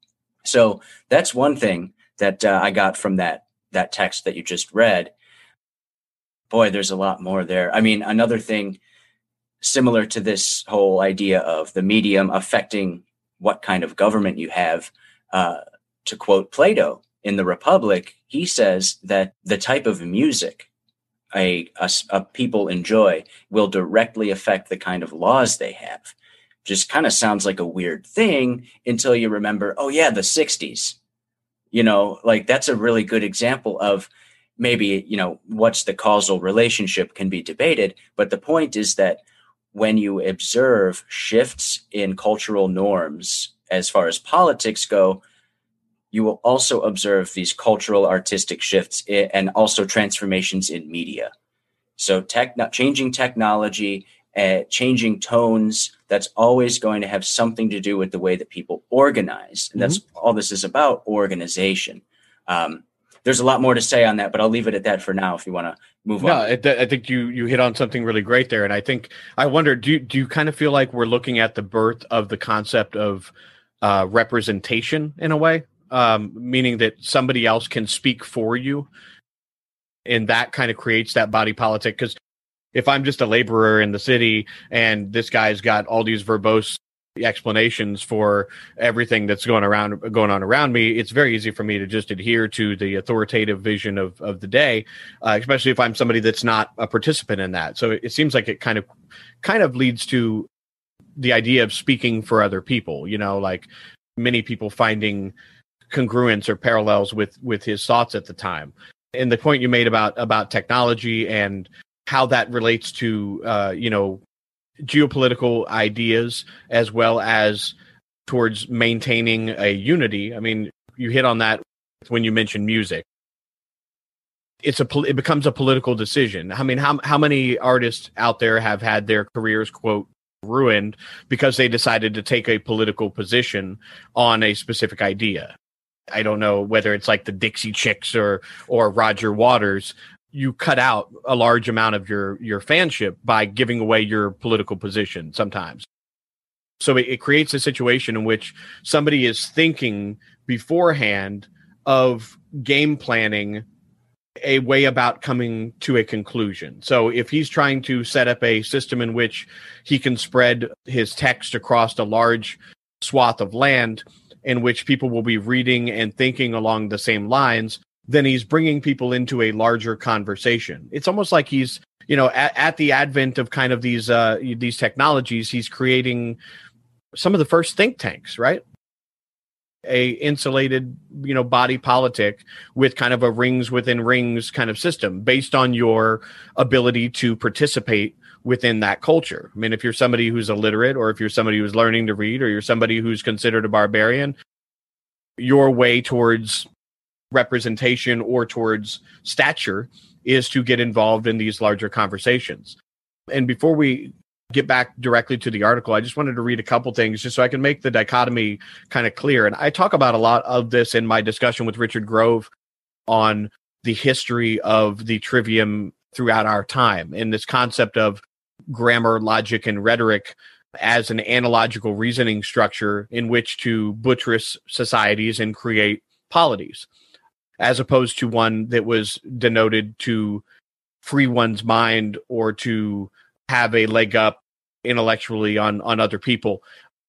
So that's one thing that uh, I got from that that text that you just read. Boy, there's a lot more there. I mean, another thing similar to this whole idea of the medium affecting what kind of government you have, uh, to quote Plato in the Republic, he says that the type of music a, a, a people enjoy will directly affect the kind of laws they have. Just kind of sounds like a weird thing until you remember, oh yeah, the sixties. You know, like that's a really good example of maybe, you know, what's the causal relationship can be debated. But the point is that when you observe shifts in cultural norms as far as politics go, you will also observe these cultural artistic shifts and also transformations in media. So tech, changing technology, uh, changing tones, that's always going to have something to do with the way that people organize. And that's mm-hmm. all this is about, organization. Um, there's a lot more to say on that, but I'll leave it at that for now if you want to move no, on. No, I think you you hit on something really great there. And I think, I wonder, do you, do you kind of feel like we're looking at the birth of the concept of uh, representation in a way? Um, meaning that somebody else can speak for you, and that kind of creates that body politic. Because if I'm just a laborer in the city and this guy's got all these verbose explanations for everything that's going around going on around me, it's very easy for me to just adhere to the authoritative vision of, of the day, uh, especially if I'm somebody that's not a participant in that. So it, it seems like it kind of kind of leads to the idea of speaking for other people, you know, like many people finding congruence or parallels with with his thoughts at the time. And the point you made about about technology and how that relates to uh you know geopolitical ideas as well as towards maintaining a unity. I mean, you hit on that when you mentioned music. It's a it becomes a political decision. I mean, how how many artists out there have had their careers, quote, ruined because they decided to take a political position on a specific idea? I don't know whether it's like the Dixie Chicks or or Roger Waters. You cut out a large amount of your your fanship by giving away your political position sometimes. So it, it creates a situation in which somebody is thinking beforehand of game planning a way about coming to a conclusion. So if he's trying to set up a system in which he can spread his text across a large swath of land in which people will be reading and thinking along the same lines, then he's bringing people into a larger conversation. It's almost like he's, you know, at, at the advent of kind of these uh, these technologies, he's creating some of the first think tanks, right? A insulated, you know, body politic with kind of a rings within rings kind of system based on your ability to participate within that culture. I mean, if you're somebody who's illiterate, or if you're somebody who's learning to read, or you're somebody who's considered a barbarian, your way towards representation or towards stature is to get involved in these larger conversations. And before we get back directly to the article, I just wanted to read a couple things just so I can make the dichotomy kind of clear. And I talk about a lot of this in my discussion with Richard Grove on the history of the trivium throughout our time, and this concept of grammar, logic, and rhetoric as an analogical reasoning structure in which to buttress societies and create polities, as opposed to one that was denoted to free one's mind or to have a leg up intellectually on, on other people.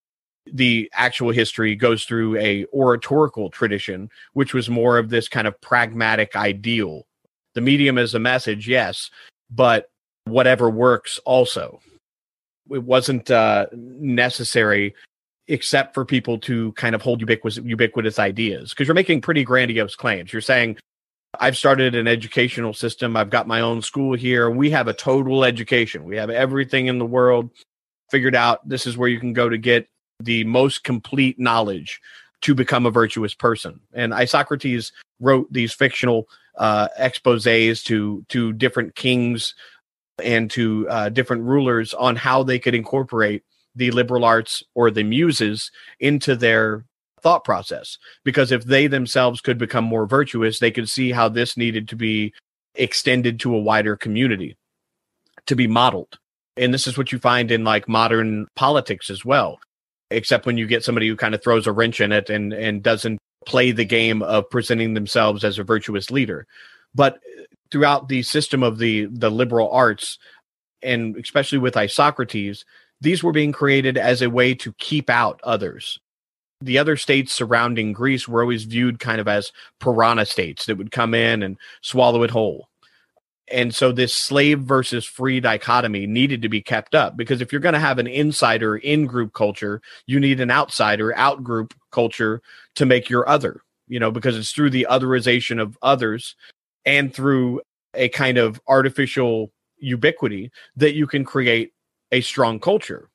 The actual history goes through a oratorical tradition, which was more of this kind of pragmatic ideal. The medium is a message, yes, but whatever works also. It wasn't uh, necessary except for people to kind of hold ubiquitous, ubiquitous ideas, because you're making pretty grandiose claims. You're saying, I've started an educational system. I've got my own school here. We have a total education. We have everything in the world figured out. This is where you can go to get the most complete knowledge to become a virtuous person. And Isocrates wrote these fictional uh, exposés to, to different kings and to uh, different rulers on how they could incorporate the liberal arts or the muses into their thought process. Because if they themselves could become more virtuous, they could see how this needed to be extended to a wider community, to be modeled. And this is what you find in like modern politics as well, except when you get somebody who kind of throws a wrench in it and, and doesn't play the game of presenting themselves as a virtuous leader. But throughout the system of the, the liberal arts, and especially with Isocrates, these were being created as a way to keep out others. The other states surrounding Greece were always viewed kind of as piranha states that would come in and swallow it whole. And so this slave versus free dichotomy needed to be kept up, because if you're going to have an insider in-group culture, you need an outsider out-group culture to make your other. you know, because it's through the otherization of others and through a kind of artificial ubiquity that you can create a strong culture.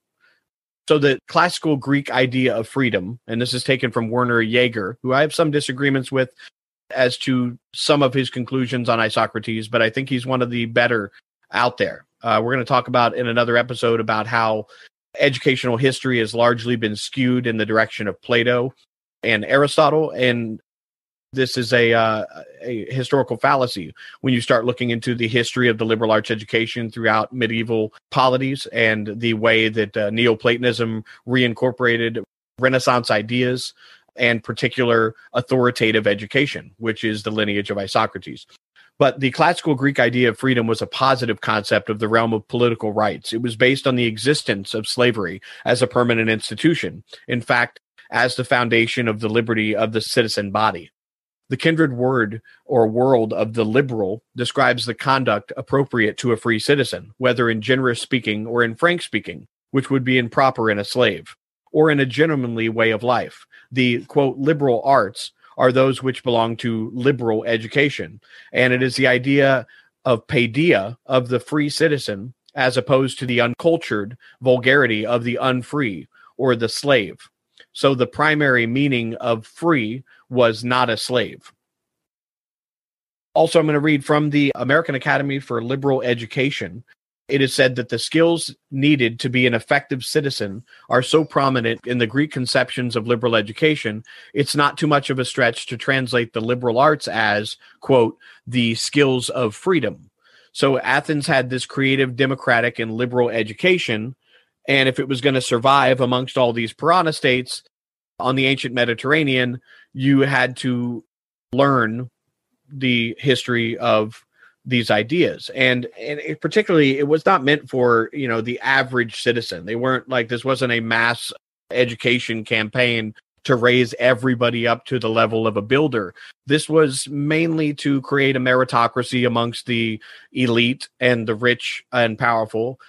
So the classical Greek idea of freedom, and this is taken from Werner Jaeger, who I have some disagreements with as to some of his conclusions on Isocrates, but I think he's one of the better out there. Uh, we're going to talk about in another episode about how educational history has largely been skewed in the direction of Plato and Aristotle, and this is a, uh, a historical fallacy when you start looking into the history of the liberal arts education throughout medieval polities and the way that uh, Neoplatonism reincorporated Renaissance ideas and particular authoritative education, which is the lineage of Isocrates. But the classical Greek idea of freedom was a positive concept of the realm of political rights. It was based on the existence of slavery as a permanent institution, in fact, as the foundation of the liberty of the citizen body. The kindred word or world of the liberal describes the conduct appropriate to a free citizen, whether in generous speaking or in frank speaking, which would be improper in a slave, or in a gentlemanly way of life. The, quote, liberal arts are those which belong to liberal education, and it is the idea of paideia, of the free citizen, as opposed to the uncultured vulgarity of the unfree or the slave. So the primary meaning of free was not a slave. Also, I'm going to read from the American Academy for Liberal Education. It is said that the skills needed to be an effective citizen are so prominent in the Greek conceptions of liberal education, it's not too much of a stretch to translate the liberal arts as, quote, the skills of freedom. So Athens had this creative, democratic, and liberal education, and if it was going to survive amongst all these piranha states on the ancient Mediterranean, you had to learn the history of these ideas. And, and it, particularly, it was not meant for, you know, the average citizen. They weren't like, this wasn't a mass education campaign to raise everybody up to the level of a builder. This was mainly to create a meritocracy amongst the elite and the rich and powerful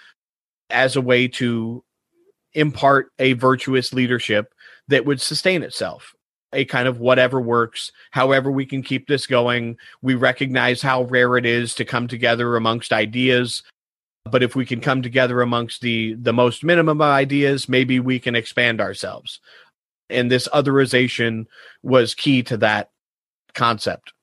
as a way to impart a virtuous leadership that would sustain itself. A kind of whatever works, however we can keep this going. We recognize how rare it is to come together amongst ideas, but if we can come together amongst the, the most minimum of ideas, maybe we can expand ourselves. And this otherization was key to that concept.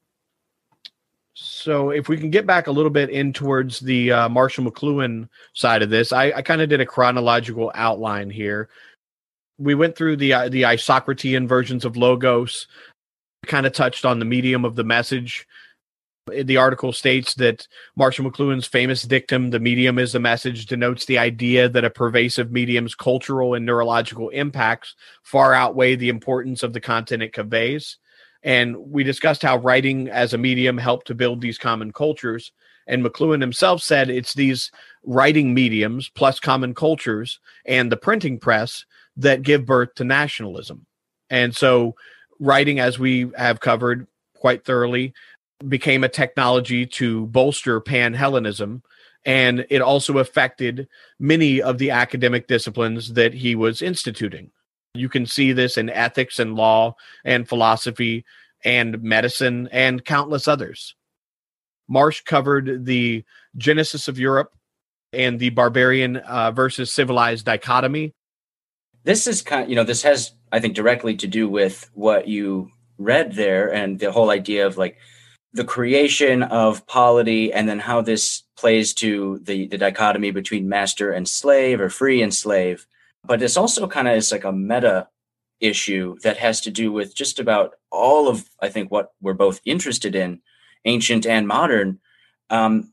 So if we can get back a little bit in towards the uh, Marshall McLuhan side of this, I, I kind of did a chronological outline here. We went through the uh, the Isocratean versions of logos, kind of touched on the medium of the message. The article states that Marshall McLuhan's famous dictum, "The medium is the message," denotes the idea that a pervasive medium's cultural and neurological impacts far outweigh the importance of the content it conveys. And we discussed how writing as a medium helped to build these common cultures. And McLuhan himself said it's these writing mediums plus common cultures and the printing press that give birth to nationalism. And so writing, as we have covered quite thoroughly, became a technology to bolster Pan-Hellenism, and it also affected many of the academic disciplines that he was instituting. You can see this in ethics and law and philosophy and medicine and countless others. Marsh covered the genesis of Europe and the barbarian uh, versus civilized dichotomy. This is kind of, you know, this has, I think, directly to do with what you read there and the whole idea of like the creation of polity and then how this plays to the, the dichotomy between master and slave or free and slave. But this also kind of is like a meta issue that has to do with just about all of, I think, what we're both interested in, ancient and modern. Um,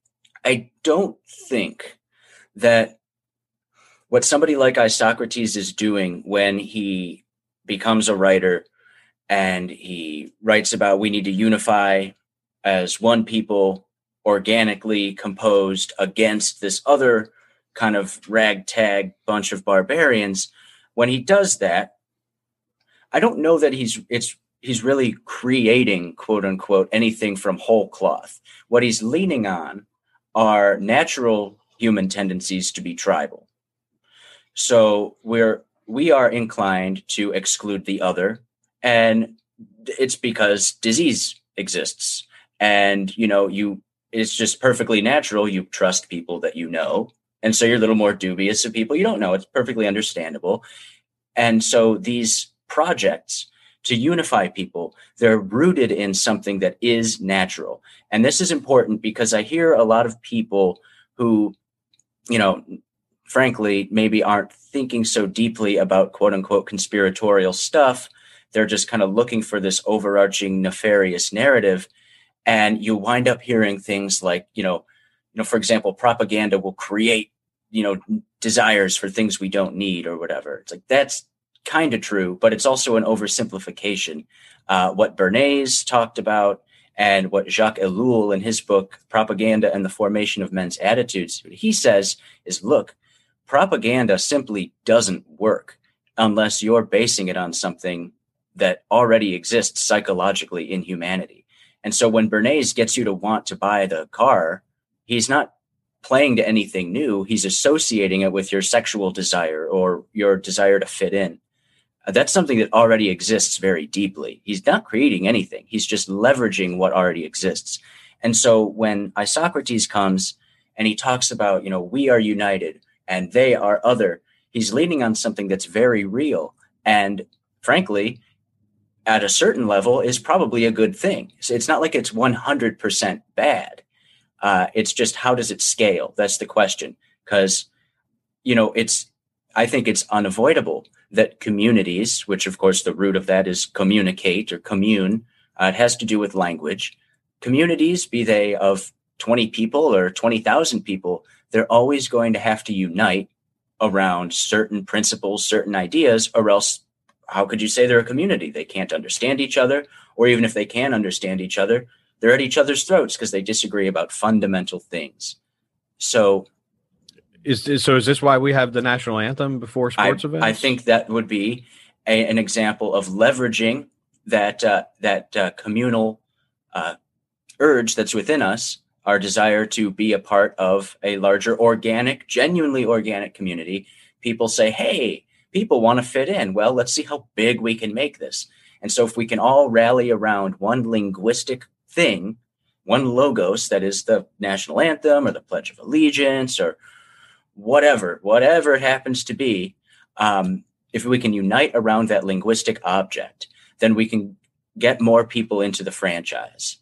I don't think that what somebody like Isocrates is doing when he becomes a writer and he writes about we need to unify as one people organically composed against this other kind of ragtag bunch of barbarians. When he does that, I don't know that he's it's he's really creating, quote unquote, anything from whole cloth. What he's leaning on are natural human tendencies to be tribal. So we're we are inclined to exclude the other, and it's because disease exists. And, you know, you it's just perfectly natural. You trust people that you know. And so you're a little more dubious of people you don't know. It's perfectly understandable. And so these projects to unify people, they're rooted in something that is natural. And this is important because I hear a lot of people who, you know, frankly, maybe aren't thinking so deeply about quote unquote conspiratorial stuff. They're just kind of looking for this overarching nefarious narrative. And you wind up hearing things like, you know, you know, for example, propaganda will create, you know, desires for things we don't need or whatever. It's like, that's kind of true, but it's also an oversimplification. Uh, what Bernays talked about and what Jacques Ellul in his book, Propaganda and the Formation of Men's Attitudes, what he says is, look, propaganda simply doesn't work unless you're basing it on something that already exists psychologically in humanity. And so when Bernays gets you to want to buy the car, he's not playing to anything new. He's associating it with your sexual desire or your desire to fit in. That's something that already exists very deeply. He's not creating anything. He's just leveraging what already exists. And so when Isocrates comes and he talks about, you know, we are united and they are other, he's leaning on something that's very real. And frankly, at a certain level is probably a good thing. So it's not like it's one hundred percent bad. Uh, it's just, how does it scale? That's the question. Because, you know, it's, I think it's unavoidable that communities, which of course the root of that is communicate or commune, uh, it has to do with language. Communities, be they of twenty people or twenty thousand people, they're always going to have to unite around certain principles, certain ideas, or else how could you say they're a community? They can't understand each other, or even if they can understand each other, they're at each other's throats because they disagree about fundamental things. So Is, is so? Is this why we have the national anthem before sports I, events? I think that would be a, an example of leveraging that uh, that uh, communal uh, urge that's within us, our desire to be a part of a larger, organic, genuinely organic community. People say, "Hey, people want to fit in. Well, let's see how big we can make this." And so, if we can all rally around one linguistic thing, one logos that is the national anthem or the Pledge of Allegiance or whatever, whatever it happens to be, um, if we can unite around that linguistic object, then we can get more people into the franchise.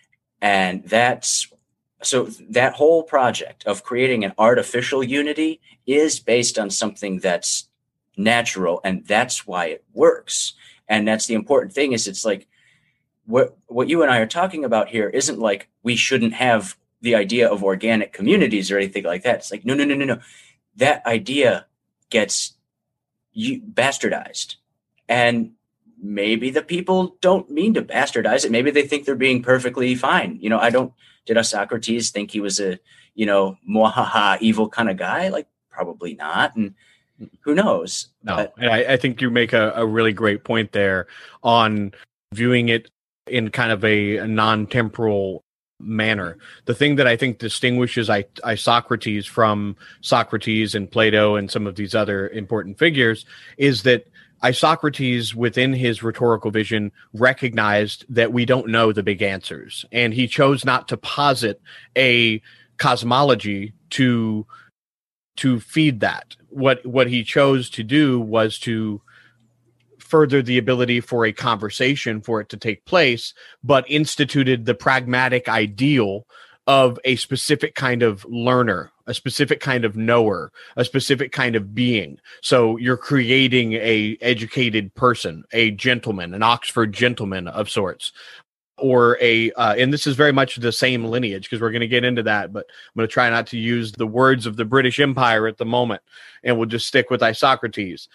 And that's, so that whole project of creating an artificial unity is based on something that's natural, and that's why it works. And that's the important thing is it's like, what, what you and I are talking about here isn't like we shouldn't have the idea of organic communities or anything like that. It's like, no, no, no, no, no. That idea gets you bastardized. And maybe the people don't mean to bastardize it. Maybe they think they're being perfectly fine. You know, I don't, did Socrates think he was a, you know, mwahaha, evil kind of guy? Like, probably not. And who knows? No, But, and I, I think you make a, a really great point there on viewing it in kind of a, a non-temporal manner. The thing that I think distinguishes I, Isocrates from Socrates and Plato and some of these other important figures is that Isocrates, within his rhetorical vision, recognized that we don't know the big answers, and he chose not to posit a cosmology to to feed that. What what he chose to do was to further the ability for a conversation for it to take place, but instituted the pragmatic ideal of a specific kind of learner, a specific kind of knower, a specific kind of being. So you're creating a educated person, a gentleman, an Oxford gentleman of sorts, or a, uh, and this is very much the same lineage because we're going to get into that, but I'm going to try not to use the words of the British Empire at the moment, and we'll just stick with Isocrates.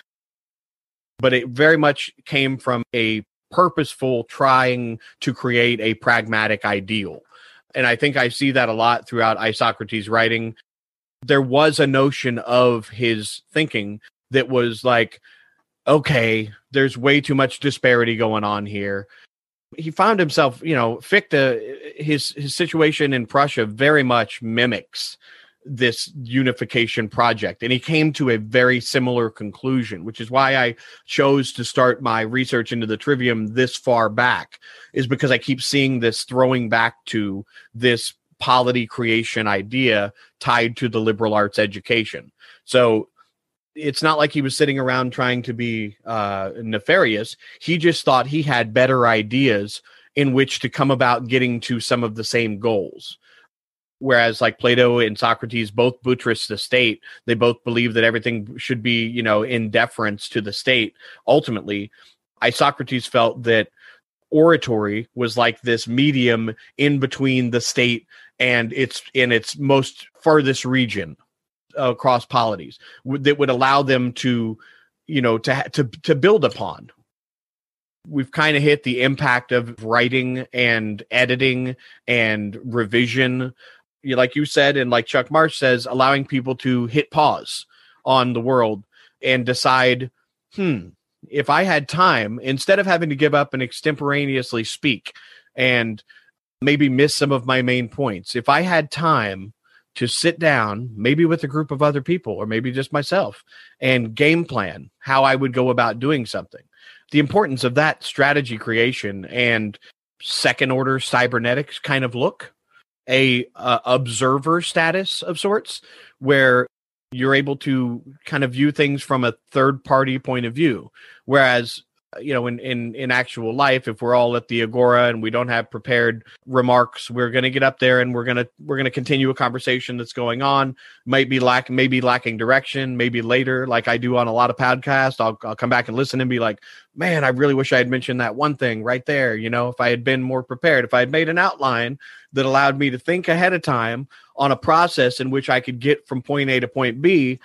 But it very much came from a purposeful trying to create a pragmatic ideal. And I think I see that a lot throughout Isocrates' writing. There was a notion of his thinking that was like, okay, there's way too much disparity going on here. He found himself, you know, Fichte, his, his situation in Prussia very much mimics this unification project. And he came to a very similar conclusion, which is why I chose to start my research into the trivium this far back, is because I keep seeing this throwing back to this polity creation idea tied to the liberal arts education. So it's not like he was sitting around trying to be uh, nefarious. He just thought he had better ideas in which to come about getting to some of the same goals. Whereas like Plato and Socrates both buttress the state, they both believe that everything should be, you know, in deference to the state. Ultimately, Isocrates felt that oratory was like this medium in between the state and its in its most furthest region across polities that would allow them to, you know, to to to build upon. We've kind of hit the impact of writing and editing and revision. You, like you said, and like Chuck Marsh says, allowing people to hit pause on the world and decide, hmm, if I had time, instead of having to give up and extemporaneously speak and maybe miss some of my main points, if I had time to sit down, maybe with a group of other people or maybe just myself, and game plan how I would go about doing something. The importance of that strategy creation and second order cybernetics kind of look, a uh, observer status of sorts, where you're able to kind of view things from a third party point of view. Whereas, you know, in, in, in actual life, if we're all at the Agora and we don't have prepared remarks, we're going to get up there and we're going to, we're going to continue a conversation that's going on. Might be lack, maybe lacking direction, maybe later, like I do on a lot of podcasts, I'll, I'll come back and listen and be like, man, I really wish I had mentioned that one thing right there. You know, if I had been more prepared, if I had made an outline that allowed me to think ahead of time on a process in which I could get from point A to point B,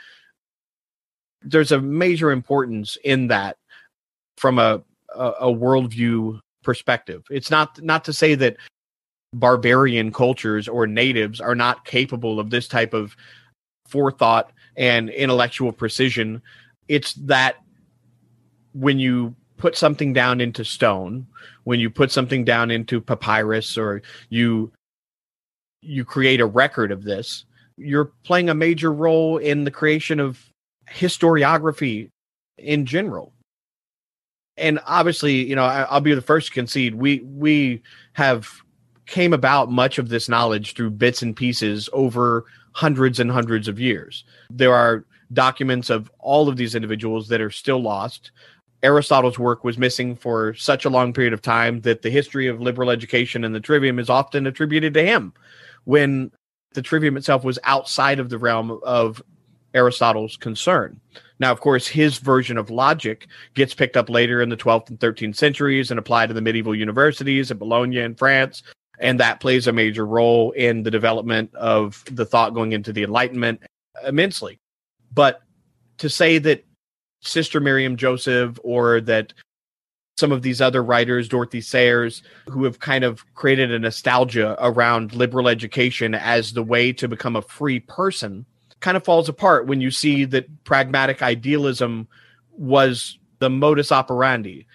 there's a major importance in that from a, a, a worldview perspective. It's not, not to say that barbarian cultures or natives are not capable of this type of forethought and intellectual precision. It's that when you put something down into stone, when you put something down into papyrus, or you you create a record of this, you're playing a major role in the creation of historiography in general. And obviously, you know, I, I'll be the first to concede, we we have came about much of this knowledge through bits and pieces over hundreds and hundreds of years. There are documents of all of these individuals that are still lost. Aristotle's work was missing for such a long period of time that the history of liberal education and the trivium is often attributed to him, when the trivium itself was outside of the realm of Aristotle's concern. Now, of course, his version of logic gets picked up later in the twelfth and thirteenth centuries and applied to the medieval universities at Bologna in France, and that plays a major role in the development of the thought going into the Enlightenment immensely. But to say that Sister Miriam Joseph, or that some of these other writers, Dorothy Sayers, who have kind of created a nostalgia around liberal education as the way to become a free person, kind of falls apart when you see that pragmatic idealism was the modus operandi.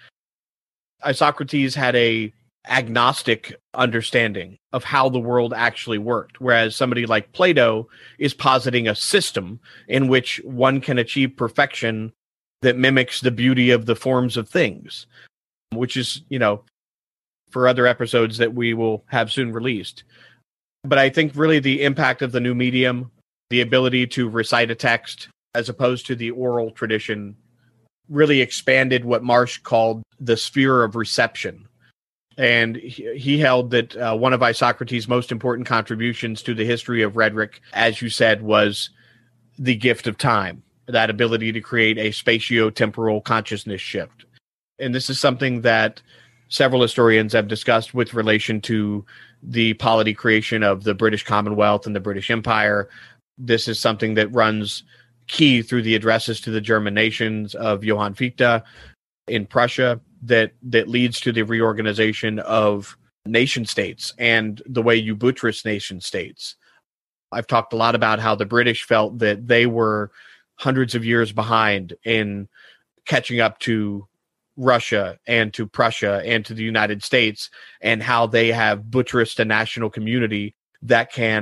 Isocrates had a agnostic understanding of how the world actually worked, whereas somebody like Plato is positing a system in which one can achieve perfection that mimics the beauty of the forms of things, which is, you know, for other episodes that we will have soon released. But I think really the impact of the new medium, the ability to recite a text as opposed to the oral tradition, really expanded what Marsh called the sphere of reception. And he, he held that uh, one of Isocrates' most important contributions to the history of rhetoric, as you said, was the gift of time, that ability to create a spatio-temporal consciousness shift. And this is something that several historians have discussed with relation to the polity creation of the British Commonwealth and the British Empire. This is something that runs key through the addresses to the German nations of Johann Fichte in Prussia, that that leads to the reorganization of nation states and the way you buttress nation states. I've talked a lot about how the British felt that they were hundreds of years behind in catching up to Russia and to Prussia and to the United States, and how they have buttressed a national community that can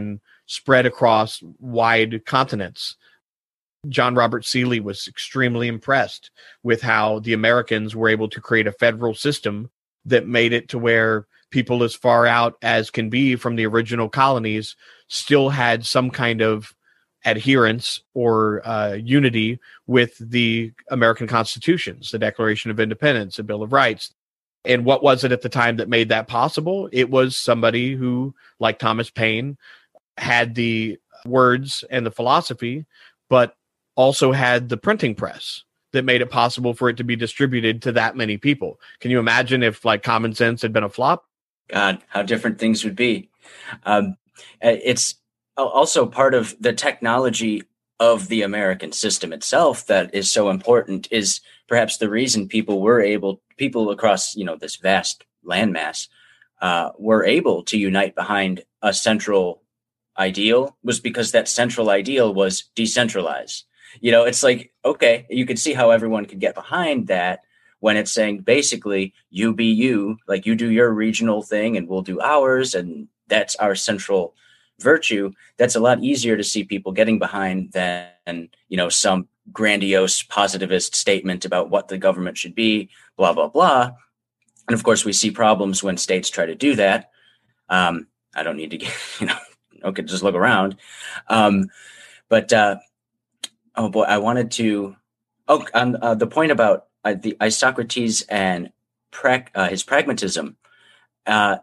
spread across wide continents. John Robert Seeley was extremely impressed with how the Americans were able to create a federal system that made it to where people as far out as can be from the original colonies still had some kind of adherence or uh, unity with the American constitutions, the Declaration of Independence, the Bill of Rights. And what was it at the time that made that possible? It was somebody who, like Thomas Paine, had the words and the philosophy, but also had the printing press that made it possible for it to be distributed to that many people. Can you imagine if like Common Sense had been a flop? God, how different things would be. Um, it's also part of the technology of the American system itself that is so important, is perhaps the reason people were able, people across, you know, this vast landmass uh, were able to unite behind a central ideal, was because that central ideal was decentralized. You know, it's like, okay, you could see how everyone could get behind that when it's saying basically you be you, like you do your regional thing and we'll do ours, and that's our central virtue. That's a lot easier to see people getting behind than, you know, some grandiose positivist statement about what the government should be, blah, blah, blah. And of course, we see problems when states try to do that. Um, I don't need to get, you know, okay, just look around. Um, but, uh, oh boy, I wanted to, oh, on uh, the point about uh, the Isocrates and pra- uh, his pragmatism. Uh,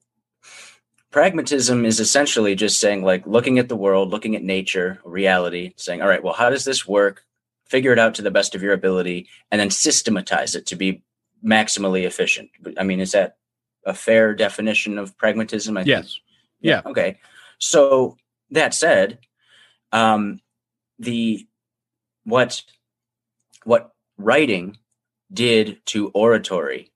Pragmatism is essentially just saying, like, looking at the world, looking at nature, reality, saying, all right, well, how does this work? Figure it out to the best of your ability, and then systematize it to be maximally efficient. I mean, is that a fair definition of pragmatism? I yes. Think? Yeah. Okay. So that said, um, the what what writing did to oratory,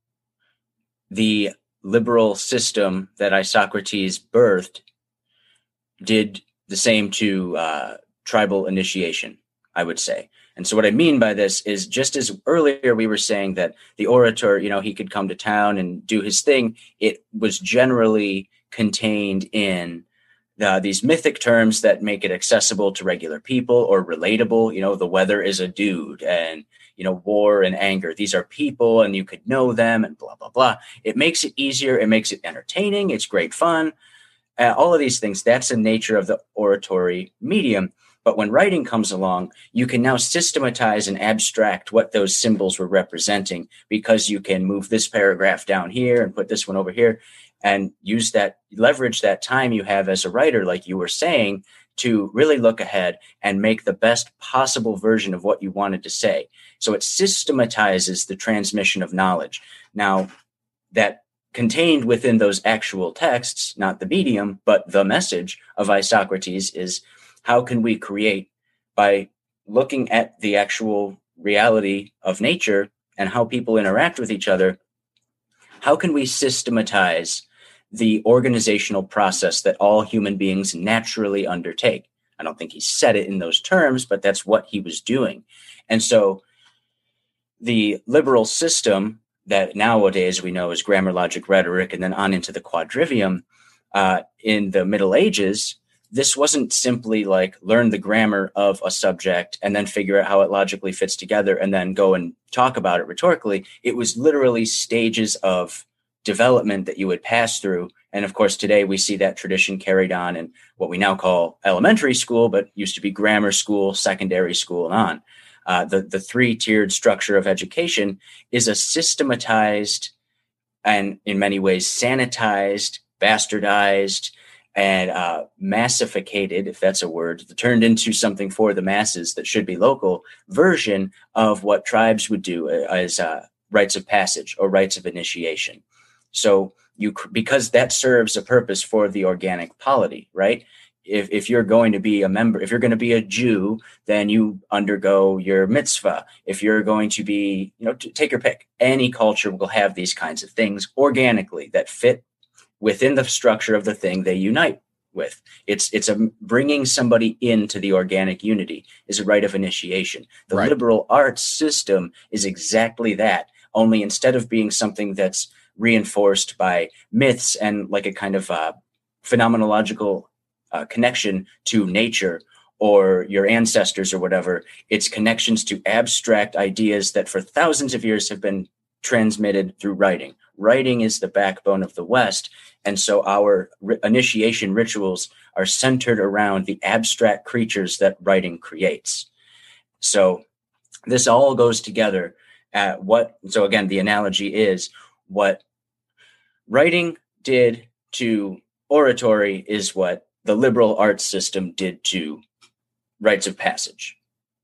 the liberal system that Isocrates birthed did the same to uh, tribal initiation, I would say. And so what I mean by this is, just as earlier we were saying that the orator, you know, he could come to town and do his thing, it was generally contained in uh, these mythic terms that make it accessible to regular people or relatable. You know, the weather is a dude, and you know, war and anger, these are people and you could know them, and blah, blah, blah. It makes it easier. It makes it entertaining. It's great fun. Uh, all of these things, that's the nature of the oratory medium. But when writing comes along, you can now systematize and abstract what those symbols were representing, because you can move this paragraph down here and put this one over here and use that, leverage that time you have as a writer, like you were saying, to really look ahead and make the best possible version of what you wanted to say. So it systematizes the transmission of knowledge. Now, that contained within those actual texts, not the medium, but the message of Isocrates is, how can we create, by looking at the actual reality of nature and how people interact with each other, how can we systematize the organizational process that all human beings naturally undertake? I don't think he said it in those terms, but that's what he was doing. And so the liberal system that nowadays we know is grammar, logic, rhetoric, and then on into the quadrivium, uh, in the Middle Ages, this wasn't simply like learn the grammar of a subject and then figure out how it logically fits together and then go and talk about it rhetorically. It was literally stages of development that you would pass through. And of course, today we see that tradition carried on in what we now call elementary school, but used to be grammar school, secondary school, and on. Uh, the, the three-tiered structure of education is a systematized and in many ways sanitized, bastardized, and uh, massificated, if that's a word, turned into something for the masses that should be local, version of what tribes would do as uh, rites of passage or rites of initiation. So you, because that serves a purpose for the organic polity, right? If if you're going to be a member, if you're going to be a Jew, then you undergo your mitzvah. If you're going to be, you know, take your pick. Any culture will have these kinds of things organically that fit within the structure of the thing they unite with. It's it's a bringing somebody into the organic unity is a rite of initiation. The right. liberal arts system is exactly that. Only instead of being something that's reinforced by myths and like a kind of uh, phenomenological uh, connection to nature or your ancestors or whatever. It's connections to abstract ideas that for thousands of years have been transmitted through writing. Writing is the backbone of the West. And so our ri- initiation rituals are centered around the abstract creatures that writing creates. So this all goes together at what, so again, the analogy is what writing did to oratory is what the liberal arts system did to rites of passage.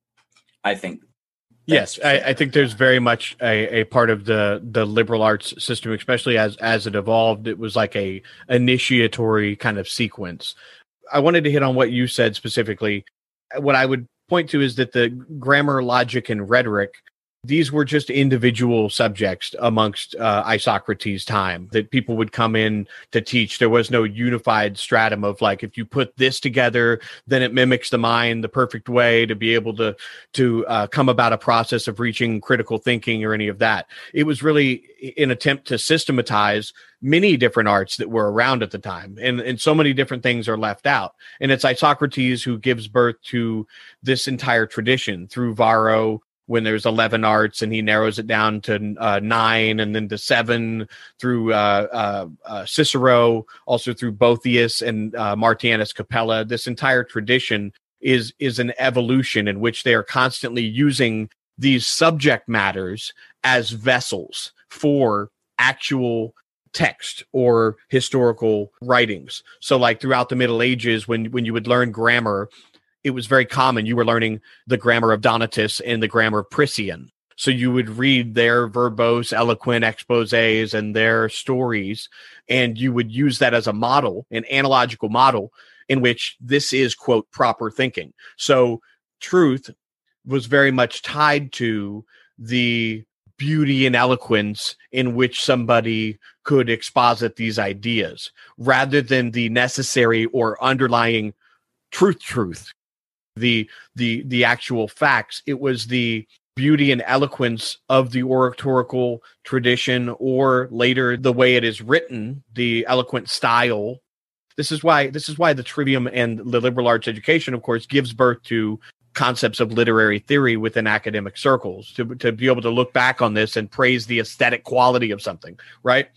I think. Yes, I, I think there's very much a, a part of the, the liberal arts system, especially as, as it evolved. It was like a initiatory kind of sequence. I wanted to hit on what you said specifically. What I would point to is that the grammar, logic, and rhetoric, these were just individual subjects amongst uh, Isocrates' time that people would come in to teach. There was no unified stratum of like, if you put this together, then it mimics the mind the perfect way to be able to to uh, come about a process of reaching critical thinking or any of that. It was really an attempt to systematize many different arts that were around at the time. And, and so many different things are left out. And it's Isocrates who gives birth to this entire tradition through Varro, when there's eleven arts, and he narrows it down to uh, nine, and then to seven through uh, uh, uh, Cicero, also through Boethius and uh, Martianus Capella. This entire tradition is is an evolution in which they are constantly using these subject matters as vessels for actual text or historical writings. So like throughout the Middle Ages, when when you would learn grammar, it was very common. You were learning the grammar of Donatus and the grammar of Priscian. So you would read their verbose, eloquent exposés and their stories, and you would use that as a model, an analogical model in which this is, quote, proper thinking. So truth was very much tied to the beauty and eloquence in which somebody could exposit these ideas, rather than the necessary or underlying truth truth. The the the actual facts. It was the beauty and eloquence of the oratorical tradition, or later the way it is written, the eloquent style. This is why this is why the trivium and the liberal arts education, of course, gives birth to concepts of literary theory within academic circles, to to be able to look back on this and praise the aesthetic quality of something, right?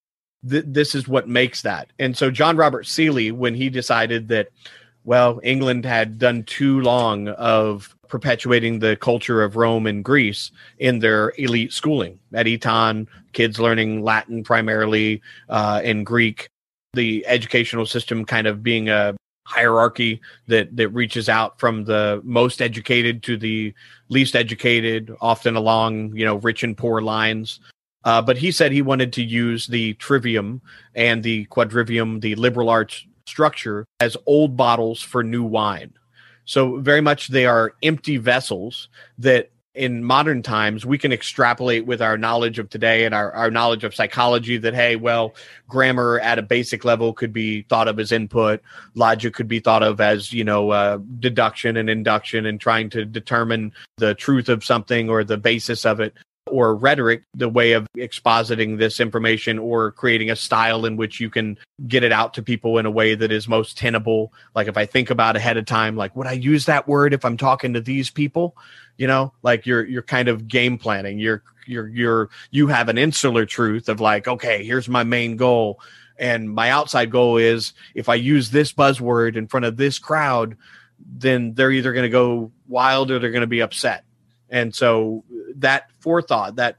Th- this is what makes that. And so John Robert Seeley, when he decided that, well, England had done too long of perpetuating the culture of Rome and Greece in their elite schooling. At Eton, kids learning Latin primarily uh, and Greek, the educational system kind of being a hierarchy that, that reaches out from the most educated to the least educated, often along, you know, rich and poor lines. Uh, but he said he wanted to use the trivium and the quadrivium, the liberal arts structure, as old bottles for new wine. So very much they are empty vessels that in modern times we can extrapolate with our knowledge of today and our, our knowledge of psychology that, hey, well, grammar at a basic level could be thought of as input. Logic could be thought of as, you know, uh, deduction and induction and trying to determine the truth of something or the basis of it. Or rhetoric, the way of expositing this information or creating a style in which you can get it out to people in a way that is most tenable. Like if I think about ahead of time, like, would I use that word if I'm talking to these people? You know, like you're you're kind of game planning. You're you're you're you have an insular truth of like, okay, here's my main goal. And my outside goal is if I use this buzzword in front of this crowd, then they're either going to go wild or they're going to be upset. And so that forethought, that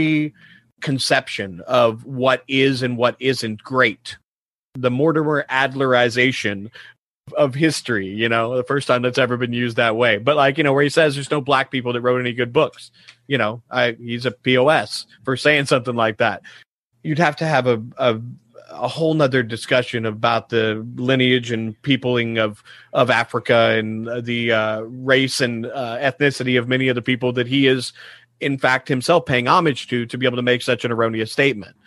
preconception of what is and what isn't great, the Mortimer Adlerization of history, you know, the first time that's ever been used that way. But like, you know, where he says there's no black people that wrote any good books, you know, I, he's a P O S for saying something like that. You'd have to have a, a a whole nother discussion about the lineage and peopling of, of Africa and the uh, race and uh, ethnicity of many of the people that he is, in fact, himself paying homage to, to be able to make such an erroneous statement.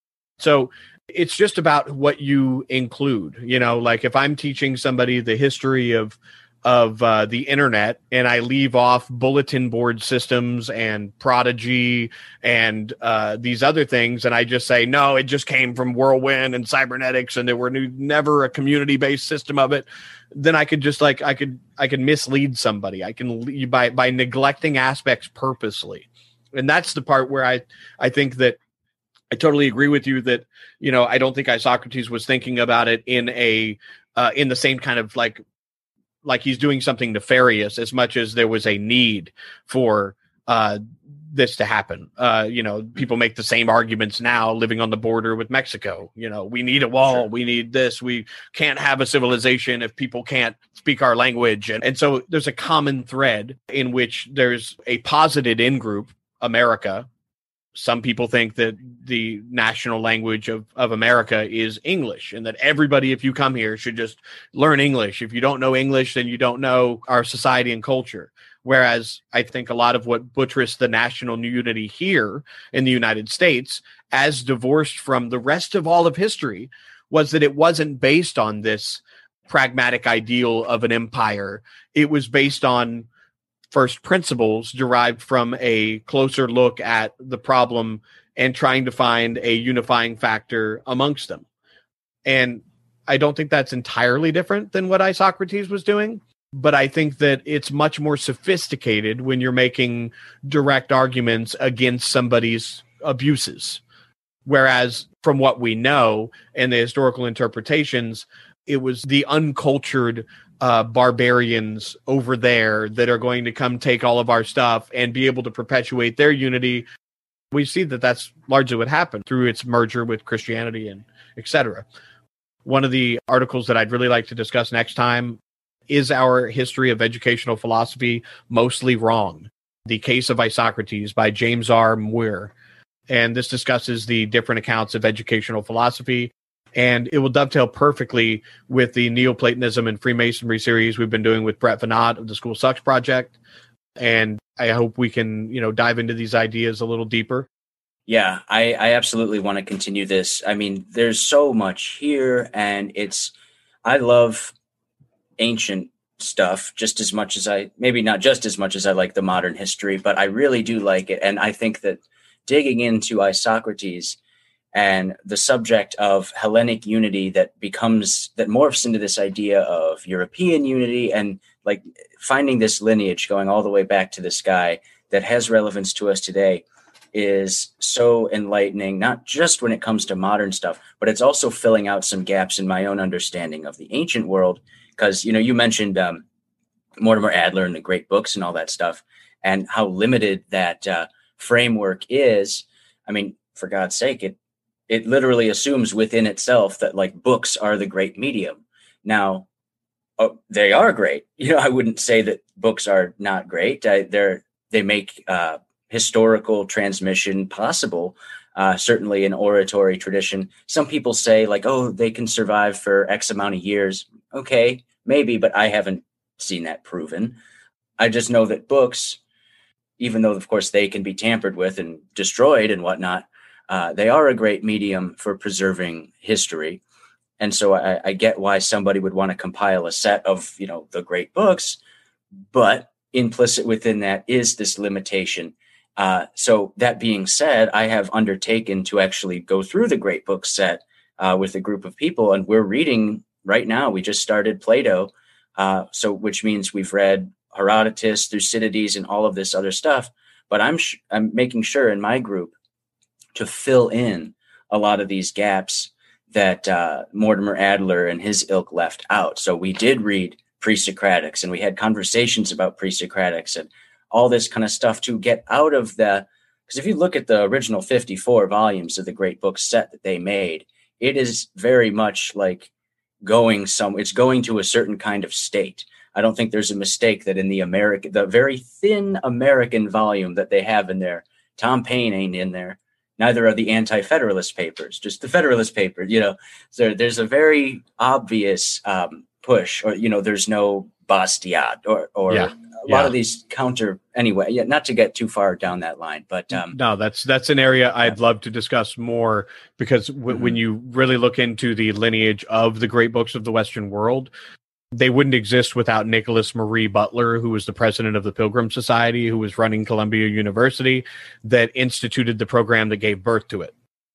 So it's just about what you include, you know, like if I'm teaching somebody the history of, of uh, the internet, and I leave off bulletin board systems and Prodigy and uh, these other things, and I just say, no, it just came from Whirlwind and cybernetics, and there were new, never a community-based system of it, then I could just like I could I could mislead somebody. I can lead by by neglecting aspects purposely, and that's the part where I I think that I totally agree with you that, you know, I don't think Isocrates was thinking about it in a uh, in the same kind of like. like he's doing something nefarious as much as there was a need for uh, this to happen. Uh, you know, people make the same arguments now living on the border with Mexico. You know, we need a wall. Sure. We need this. We can't have a civilization if people can't speak our language. And, and so there's a common thread in which there's a posited in-group, America. Some people think that the national language of, of America is English, and that everybody, if you come here, should just learn English. If you don't know English, then you don't know our society and culture. Whereas I think a lot of what buttressed the national unity here in the United States, as divorced from the rest of all of history, was that it wasn't based on this pragmatic ideal of an empire. It was based on first principles derived from a closer look at the problem and trying to find a unifying factor amongst them. And I don't think that's entirely different than what Isocrates was doing, but I think that it's much more sophisticated when you're making direct arguments against somebody's abuses. Whereas from what we know and the historical interpretations, it was the uncultured uh, barbarians over there that are going to come take all of our stuff and be able to perpetuate their unity. We see that that's largely what happened through its merger with Christianity and et cetera. One of the articles that I'd really like to discuss next time is our history of educational philosophy mostly wrong? The Case of Isocrates by James R. Muir. And this discusses the different accounts of educational philosophy. And it will dovetail perfectly with the Neoplatonism and Freemasonry series we've been doing with Brett Venat of the School Sucks Project. And I hope we can, you know, dive into these ideas a little deeper. Yeah, I, I absolutely want to continue this. I mean, there's so much here, and it's, I love ancient stuff just as much as I, maybe not just as much as I like the modern history, but I really do like it. And I think that digging into Isocrates and the subject of Hellenic unity that becomes, that morphs into this idea of European unity, and like finding this lineage going all the way back to this guy that has relevance to us today is so enlightening, not just when it comes to modern stuff, but it's also filling out some gaps in my own understanding of the ancient world. Because, you know, you mentioned um, Mortimer Adler and the great books and all that stuff, and how limited that uh, framework is. I mean, for God's sake, it it literally assumes within itself that like books are the great medium. Now, oh, they are great. You know, I wouldn't say that books are not great. I, they're they make uh, historical transmission possible. Uh, certainly an oratory tradition. Some people say like, oh, they can survive for X amount of years. Okay, maybe, but I haven't seen that proven. I just know that books, even though, of course, they can be tampered with and destroyed and whatnot, uh, they are a great medium for preserving history. And so I, I get why somebody would want to compile a set of, you know, the great books, but implicit within that is this limitation. Uh, so that being said, I have undertaken to actually go through the great book set uh, with a group of people, and we're reading right now. We just started Plato, uh, so which means we've read Herodotus, Thucydides, and all of this other stuff. But I'm sh- I'm making sure in my group to fill in a lot of these gaps that uh, Mortimer Adler and his ilk left out. So we did read pre-Socratics, and we had conversations about pre-Socratics and all this kind of stuff to get out of the, because if you look at the original fifty-four volumes of the great book set that they made, it is very much like going some, it's going to a certain kind of state. I don't think there's a mistake that in the American, the very thin American volume that they have in there, Tom Paine ain't in there. Neither are the Anti-Federalist Papers, just the Federalist Papers. You know, so there's a very obvious um, push, or, you know, there's no Bastiat or, or yeah. a lot yeah. of these counter anyway, yeah, not to get too far down that line, but um, no, that's, that's an area I'd love to discuss more, because w- mm-hmm. when you really look into the lineage of the great books of the Western world, They wouldn't exist without Nicholas Marie Butler, who was the president of the Pilgrim Society, who was running Columbia University, that instituted the program that gave birth to it.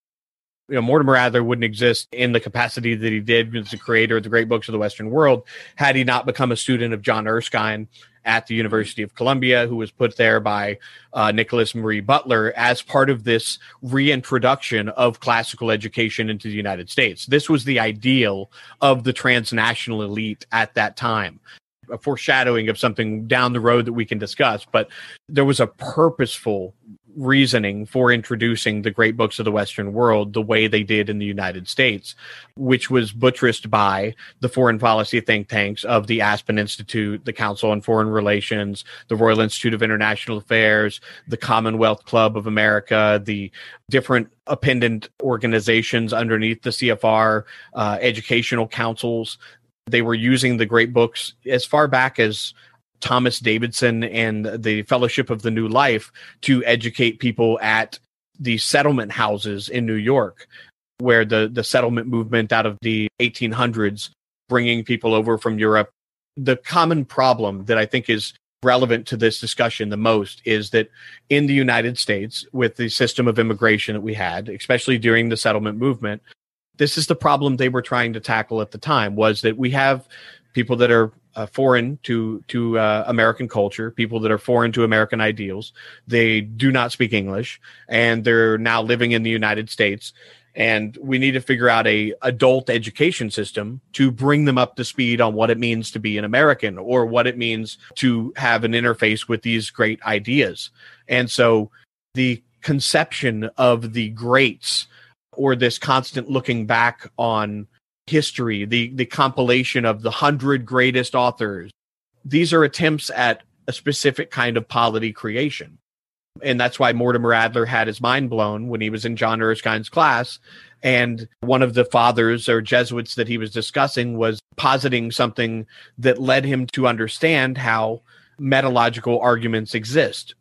You know, Mortimer Adler wouldn't exist in the capacity that he did as the creator of the great books of the Western world had he not become a student of John Erskine at the University of Columbia, who was put there by uh, Nicholas Marie Butler as part of this reintroduction of classical education into the United States. This was the ideal of the transnational elite at that time, a foreshadowing of something down the road that we can discuss. But there was a purposeful reasoning for introducing the great books of the Western world the way they did in the United States, which was buttressed by the foreign policy think tanks of the Aspen Institute, the Council on Foreign Relations, the Royal Institute of International Affairs, the Commonwealth Club of America, the different appendant organizations underneath the C F R, uh, educational councils. They were using the great books as far back as Thomas Davidson and the Fellowship of the New Life to educate people at the settlement houses in New York, where the, the settlement movement out of the eighteen hundreds, bringing people over from Europe. The common problem that I think is relevant to this discussion the most is that in the United States, with the system of immigration that we had, especially during the settlement movement, this is the problem they were trying to tackle at the time, was that we have people that are uh, foreign to to uh, American culture, people that are foreign to American ideals. They do not speak English, and they're now living in the United States. And we need to figure out a adult education system to bring them up to speed on what it means to be an American, or what it means to have an interface with these great ideas. And so the conception of the greats, or this constant looking back on history, the the compilation of the hundred greatest authors, these are attempts at a specific kind of polity creation. And that's why Mortimer Adler had his mind blown when he was in John Erskine's class. And one of the fathers or Jesuits that he was discussing was positing something that led him to understand how metalogical arguments exist.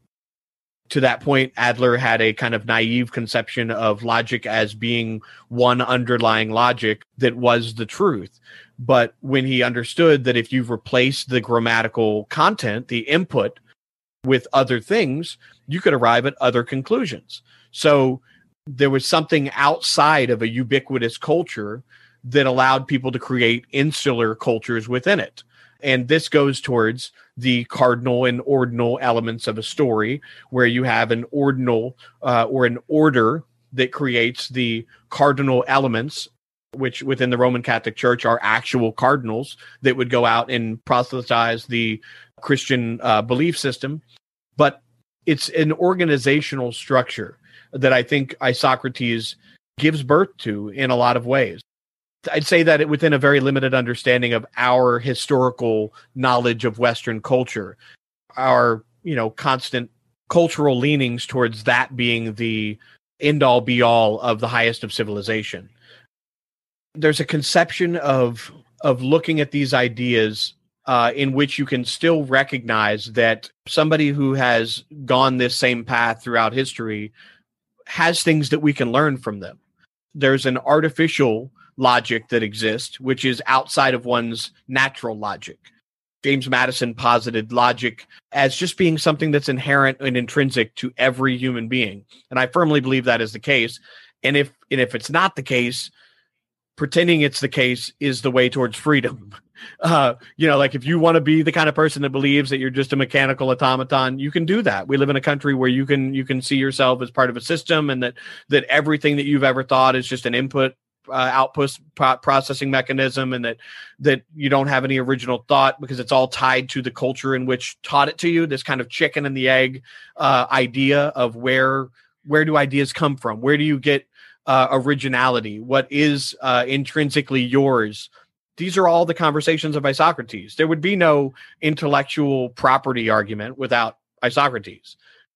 To that point, Adler had a kind of naive conception of logic as being one underlying logic that was the truth. But when he understood that if you replace the grammatical content, the input, with other things, you could arrive at other conclusions. So there was something outside of a ubiquitous culture that allowed people to create insular cultures within it. And this goes towards the cardinal and ordinal elements of a story, where you have an ordinal uh, or an order that creates the cardinal elements, which within the Roman Catholic Church are actual cardinals that would go out and proselytize the Christian uh, belief system. But it's an organizational structure that I think Isocrates gives birth to in a lot of ways. I'd say that it, within a very limited understanding of our historical knowledge of Western culture, our, you know, constant cultural leanings towards that being the end-all be-all of the highest of civilization. There's a conception of of looking at these ideas uh, in which you can still recognize that somebody who has gone this same path throughout history has things that we can learn from them. There's an artificial logic that exists, which is outside of one's natural logic. James Madison posited logic as just being something that's inherent and intrinsic to every human being. And I firmly believe that is the case. And if and if it's not the case, pretending it's the case is the way towards freedom. Uh, you know, like if you want to be the kind of person that believes that you're just a mechanical automaton, you can do that. We live in a country where you can you can see yourself as part of a system, and that that everything that you've ever thought is just an input Uh, output pro- processing mechanism, and that that you don't have any original thought because it's all tied to the culture in which taught it to you. This kind of chicken and the egg uh, idea of where where do ideas come from? Where do you get uh, originality? What is uh, intrinsically yours? These are all the conversations of Isocrates. There would be no intellectual property argument without Isocrates.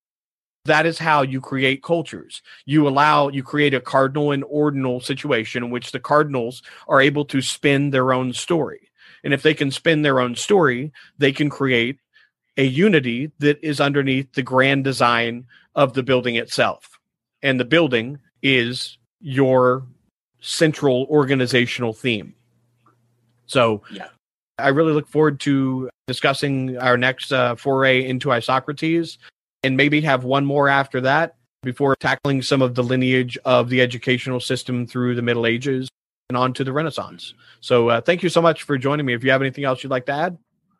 That is how you create cultures. You allow, you create a cardinal and ordinal situation in which the cardinals are able to spin their own story. And if they can spin their own story, they can create a unity that is underneath the grand design of the building itself. And the building is your central organizational theme. So yeah. I really look forward to discussing our next uh, foray into Isocrates, and maybe have one more after that before tackling some of the lineage of the educational system through the Middle Ages and on to the Renaissance. So uh, thank you so much for joining me. If you have anything else you'd like to add.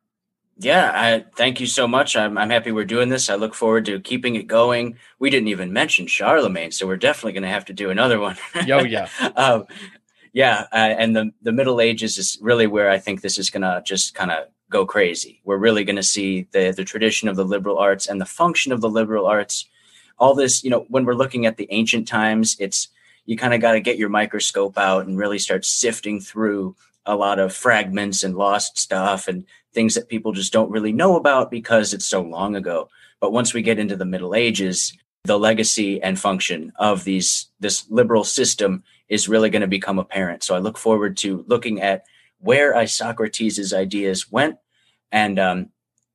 Yeah, I thank you so much. I'm I'm happy we're doing this. I look forward to keeping it going. We didn't even mention Charlemagne, so we're definitely going to have to do another one. Oh, yeah. um, yeah, uh, and the, the Middle Ages is really where I think this is going to just kind of go crazy. We're really going to see the, the tradition of the liberal arts and the function of the liberal arts. All this, you know, when we're looking at the ancient times, it's you kind of got to get your microscope out and really start sifting through a lot of fragments and lost stuff and things that people just don't really know about because it's so long ago. But once we get into the Middle Ages, the legacy and function of these this liberal system is really going to become apparent. So I look forward to looking at where Isocrates' ideas went, and um,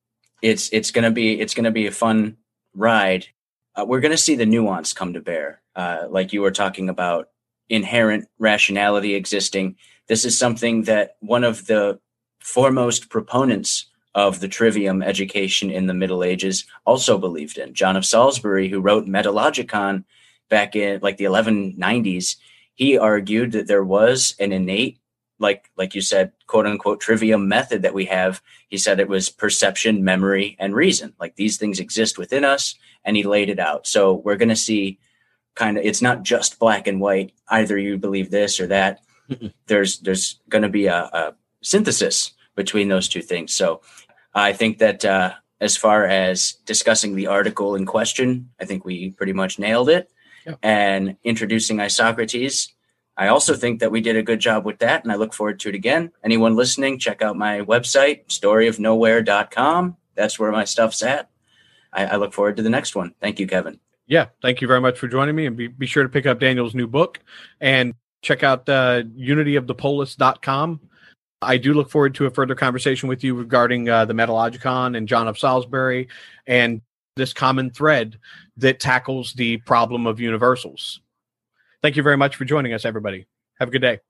it's it's going to be it's going to be a fun ride. Uh, we're going to see the nuance come to bear, uh, like you were talking about, inherent rationality existing. This is something that one of the foremost proponents of the trivium education in the Middle Ages also believed in. John of Salisbury, who wrote Metallogicon back in like the eleven nineties, he argued that there was an innate, like like you said, quote unquote, trivium method that we have. He said it was perception, memory, and reason. Like these things exist within us, and he laid it out. So we're going to see kind of, it's not just black and white. Either you believe this or that. There's there's going to be a, a synthesis between those two things. So I think that uh, as far as discussing the article in question, I think we pretty much nailed it. Yep. And introducing Isocrates, I also think that we did a good job with that, and I look forward to it again. Anyone listening, check out my website, story of nowhere dot com. That's where my stuff's at. I, I look forward to the next one. Thank you, Kevin. Yeah, thank you very much for joining me, and be, be sure to pick up Daniel's new book and check out uh, unity of the polis dot com. I do look forward to a further conversation with you regarding uh, the Metallogicon and John of Salisbury and this common thread that tackles the problem of universals. Thank you very much for joining us, everybody. Have a good day.